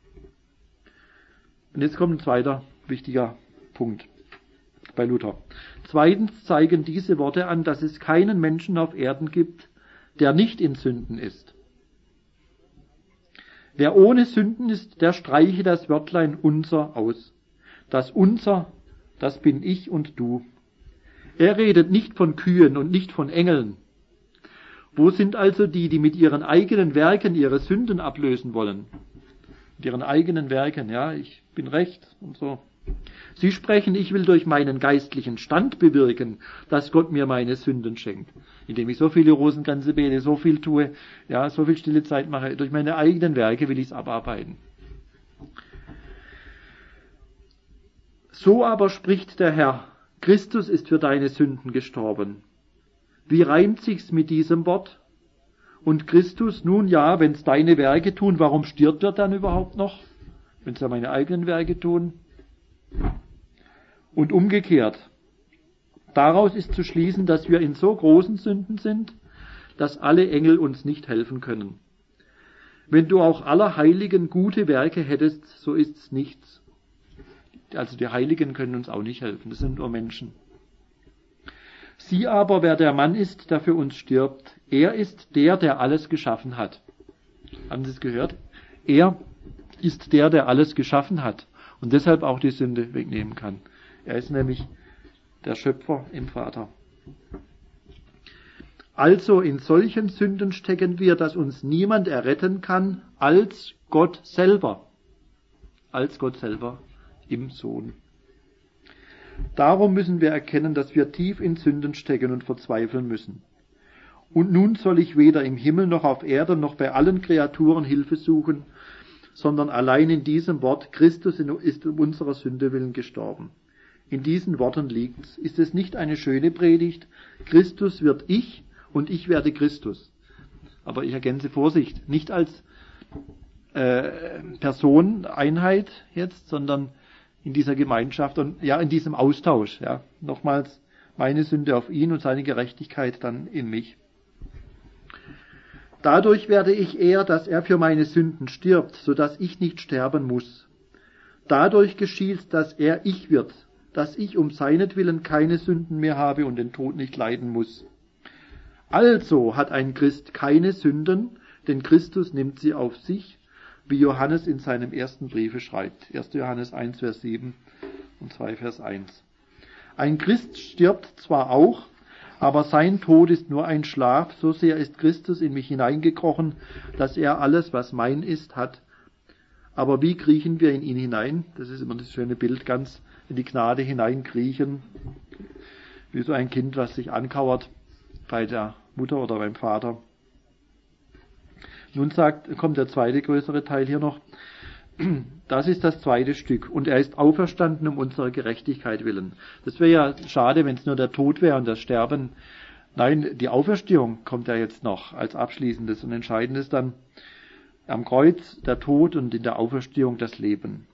Und jetzt kommt ein zweiter wichtiger Punkt bei Luther. Zweitens zeigen diese Worte an, dass es keinen Menschen auf Erden gibt, der nicht in Sünden ist. Wer ohne Sünden ist, der streiche das Wörtlein unser aus. Das unser, das bin ich und du. Er redet nicht von Kühen und nicht von Engeln. Wo sind also die, die mit ihren eigenen Werken ihre Sünden ablösen wollen? Mit ihren eigenen Werken, ja, ich bin recht und so. Sie sprechen, ich will durch meinen geistlichen Stand bewirken, dass Gott mir meine Sünden schenkt. Indem ich so viele Rosenkränze bete, so viel tue, ja, so viel stille Zeit mache, durch meine eigenen Werke will ich es abarbeiten. So aber spricht der Herr: Christus ist für deine Sünden gestorben. Wie reimt sich's mit diesem Wort? Und Christus, nun ja, wenn's deine Werke tun, warum stirbt er dann überhaupt noch? Wenn's ja meine eigenen Werke tun? Und umgekehrt. Daraus ist zu schließen, dass wir in so großen Sünden sind, dass alle Engel uns nicht helfen können. Wenn du auch aller Heiligen gute Werke hättest, so ist's nichts. Also die Heiligen können uns auch nicht helfen, das sind nur Menschen. Sieh aber, wer der Mann ist, der für uns stirbt. Er ist der, der alles geschaffen hat. Haben Sie es gehört? Er ist der, der alles geschaffen hat und deshalb auch die Sünde wegnehmen kann. Er ist nämlich der Schöpfer im Vater. Also in solchen Sünden stecken wir, dass uns niemand erretten kann als Gott selber. Als Gott selber im Sohn. Darum müssen wir erkennen, dass wir tief in Sünden stecken und verzweifeln müssen. Und nun soll ich weder im Himmel noch auf Erden noch bei allen Kreaturen Hilfe suchen, sondern allein in diesem Wort, Christus ist um unserer Sünde willen gestorben. In diesen Worten liegt's. Ist es nicht eine schöne Predigt? Christus wird ich und ich werde Christus. Aber ich ergänze Vorsicht, nicht als äh, Person, Einheit jetzt, sondern in dieser Gemeinschaft und ja, in diesem Austausch. Ja. Nochmals, meine Sünde auf ihn und seine Gerechtigkeit dann in mich. Dadurch werde ich eher, dass er für meine Sünden stirbt, so dass ich nicht sterben muss. Dadurch geschieht, dass er ich wird, dass ich um seinetwillen keine Sünden mehr habe und den Tod nicht leiden muss. Also hat ein Christ keine Sünden, denn Christus nimmt sie auf sich, wie Johannes in seinem ersten Briefe schreibt. erster Johannes eins, Vers sieben und zwei, Vers eins. Ein Christ stirbt zwar auch, aber sein Tod ist nur ein Schlaf, so sehr ist Christus in mich hineingekrochen, dass er alles, was mein ist, hat. Aber wie kriechen wir in ihn hinein? Das ist immer das schöne Bild, ganz in die Gnade hineinkriechen, wie so ein Kind, was sich ankauert bei der Mutter oder beim Vater. Nun sagt, kommt der zweite größere Teil hier noch. Das ist das zweite Stück. Und er ist auferstanden um unserer Gerechtigkeit willen. Das wäre ja schade, wenn es nur der Tod wäre und das Sterben. Nein, die Auferstehung kommt ja jetzt noch als abschließendes und entscheidendes dann. Am Kreuz der Tod und in der Auferstehung das Leben.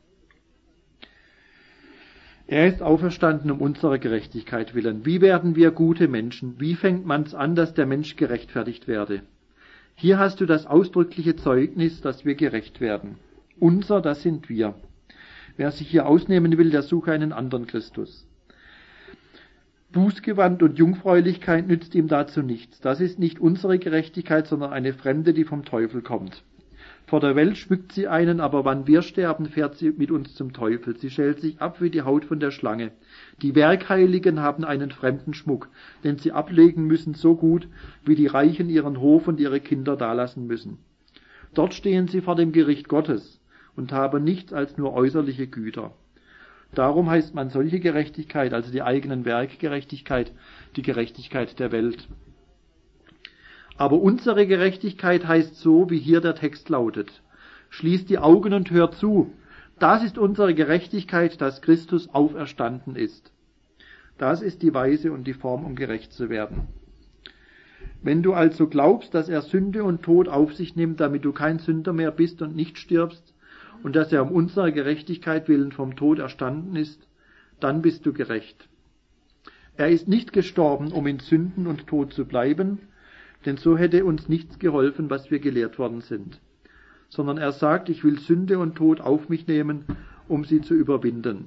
Er ist auferstanden um unserer Gerechtigkeit willen. Wie werden wir gute Menschen? Wie fängt man's an, dass der Mensch gerechtfertigt werde? Hier hast du das ausdrückliche Zeugnis, dass wir gerecht werden. Unser, das sind wir. Wer sich hier ausnehmen will, der suche einen anderen Christus. Bußgewand und Jungfräulichkeit nützt ihm dazu nichts. Das ist nicht unsere Gerechtigkeit, sondern eine fremde, die vom Teufel kommt. Vor der Welt schmückt sie einen, aber wann wir sterben, fährt sie mit uns zum Teufel. Sie schält sich ab wie die Haut von der Schlange. Die Werkheiligen haben einen fremden Schmuck, den sie ablegen müssen, so gut, wie die Reichen ihren Hof und ihre Kinder dalassen müssen. Dort stehen sie vor dem Gericht Gottes und haben nichts als nur äußerliche Güter. Darum heißt man solche Gerechtigkeit, also die eigenen Werkgerechtigkeit, die Gerechtigkeit der Welt. Aber unsere Gerechtigkeit heißt so, wie hier der Text lautet. Schließt die Augen und hört zu. Das ist unsere Gerechtigkeit, dass Christus auferstanden ist. Das ist die Weise und die Form, um gerecht zu werden. Wenn du also glaubst, dass er Sünde und Tod auf sich nimmt, damit du kein Sünder mehr bist und nicht stirbst, und dass er um unserer Gerechtigkeit willen vom Tod erstanden ist, dann bist du gerecht. Er ist nicht gestorben, um in Sünden und Tod zu bleiben, denn so hätte uns nichts geholfen, was wir gelehrt worden sind. Sondern er sagt, ich will Sünde und Tod auf mich nehmen, um sie zu überwinden.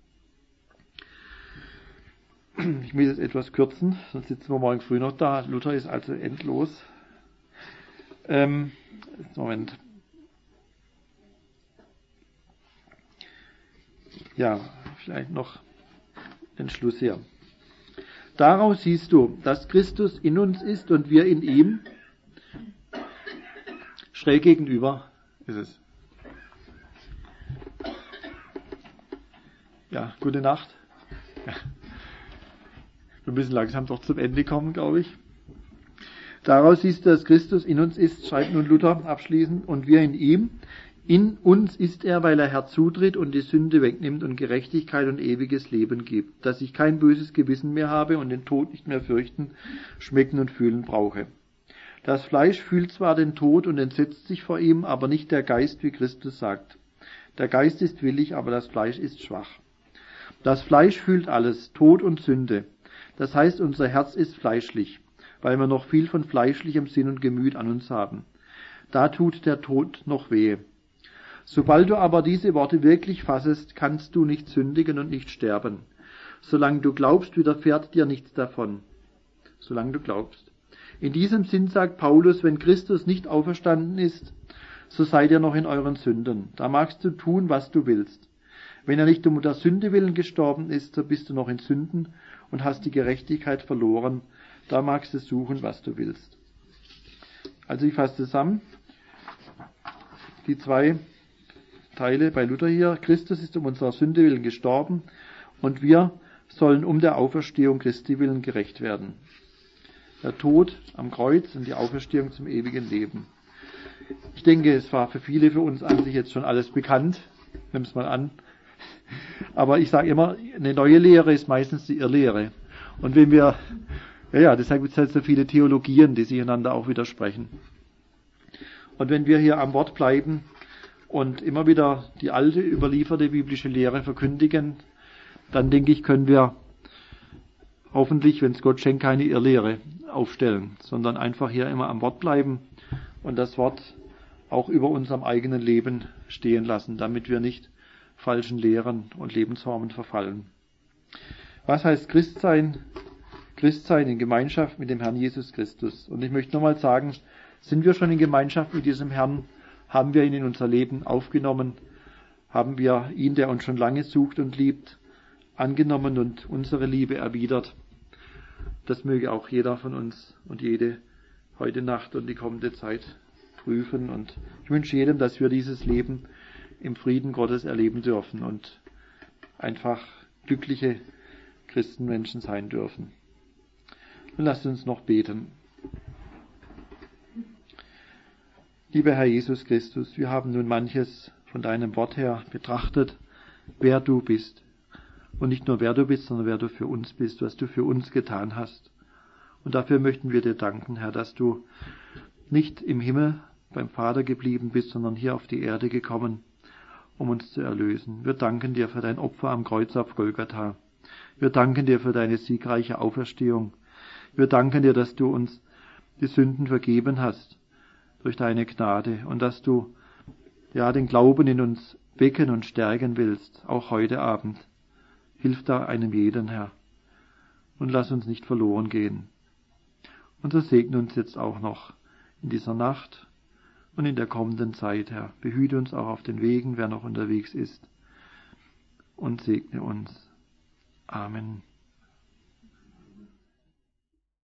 Ich muss jetzt etwas kürzen, sonst sitzen wir morgen früh noch da. Luther ist also endlos. Ähm, Moment. Ja, vielleicht noch den Schluss hier. Daraus siehst du, dass Christus in uns ist und wir in ihm. Schräg gegenüber ist es. Ja, gute Nacht. Ja. Wir müssen langsam doch zum Ende kommen, glaube ich. Daraus siehst du, dass Christus in uns ist, schreibt nun Luther abschließend, und wir in ihm. In uns ist er, weil er herzutritt und die Sünde wegnimmt und Gerechtigkeit und ewiges Leben gibt, dass ich kein böses Gewissen mehr habe und den Tod nicht mehr fürchten, schmecken und fühlen brauche. Das Fleisch fühlt zwar den Tod und entsetzt sich vor ihm, aber nicht der Geist, wie Christus sagt. Der Geist ist willig, aber das Fleisch ist schwach. Das Fleisch fühlt alles, Tod und Sünde. Das heißt, unser Herz ist fleischlich, weil wir noch viel von fleischlichem Sinn und Gemüt an uns haben. da tut der Tod noch weh. Sobald du aber diese Worte wirklich fassest, kannst du nicht sündigen und nicht sterben. Solange du glaubst, widerfährt dir nichts davon. Solange du glaubst. In diesem Sinn sagt Paulus, wenn Christus nicht auferstanden ist, so seid ihr noch in euren Sünden. Da magst du tun, was du willst. Wenn er nicht um der Sünde willen gestorben ist, so bist du noch in Sünden und hast die Gerechtigkeit verloren. Da magst du suchen, was du willst. Also ich fasse zusammen die zwei Teile bei Luther hier. Christus ist um unserer Sünde willen gestorben und wir sollen um der Auferstehung Christi willen gerecht werden. Der Tod am Kreuz und die Auferstehung zum ewigen Leben. Ich denke, es war für viele für uns an sich jetzt schon alles bekannt. Nimm es mal an. Aber ich sage immer, eine neue Lehre ist meistens die Irrlehre. Und wenn wir, ja, ja, deshalb gibt es halt so viele Theologien, die sich einander auch widersprechen. Und wenn wir hier am Wort bleiben und immer wieder die alte, überlieferte biblische Lehre verkündigen, dann denke ich, können wir hoffentlich, wenn es Gott schenkt, keine Irrlehre aufstellen, sondern einfach hier immer am Wort bleiben und das Wort auch über unserem eigenen Leben stehen lassen, damit wir nicht falschen Lehren und Lebensformen verfallen. Was heißt Christsein? Christsein in Gemeinschaft mit dem Herrn Jesus Christus. Und ich möchte nochmal sagen, sind wir schon in Gemeinschaft mit diesem Herrn? Haben wir ihn in unser Leben aufgenommen? Haben wir ihn, der uns schon lange sucht und liebt, angenommen und unsere Liebe erwidert? Das möge auch jeder von uns und jede heute Nacht und die kommende Zeit prüfen. Und ich wünsche jedem, dass wir dieses Leben im Frieden Gottes erleben dürfen und einfach glückliche Christenmenschen sein dürfen. Und lasst uns noch beten. Lieber Herr Jesus Christus, wir haben nun manches von deinem Wort her betrachtet, wer du bist. Und nicht nur wer du bist, sondern wer du für uns bist, was du für uns getan hast. Und dafür möchten wir dir danken, Herr, dass du nicht im Himmel beim Vater geblieben bist, sondern hier auf die Erde gekommen, um uns zu erlösen. Wir danken dir für dein Opfer am Kreuz auf Golgatha. Wir danken dir für deine siegreiche Auferstehung. Wir danken dir, dass du uns die Sünden vergeben hast durch deine Gnade und dass du ja den Glauben in uns wecken und stärken willst, auch heute Abend. Hilf da einem jeden, Herr. Und lass uns nicht verloren gehen. Und so segne uns jetzt auch noch in dieser Nacht und in der kommenden Zeit, Herr. Behüte uns auch auf den Wegen, wer noch unterwegs ist. Und segne uns. Amen.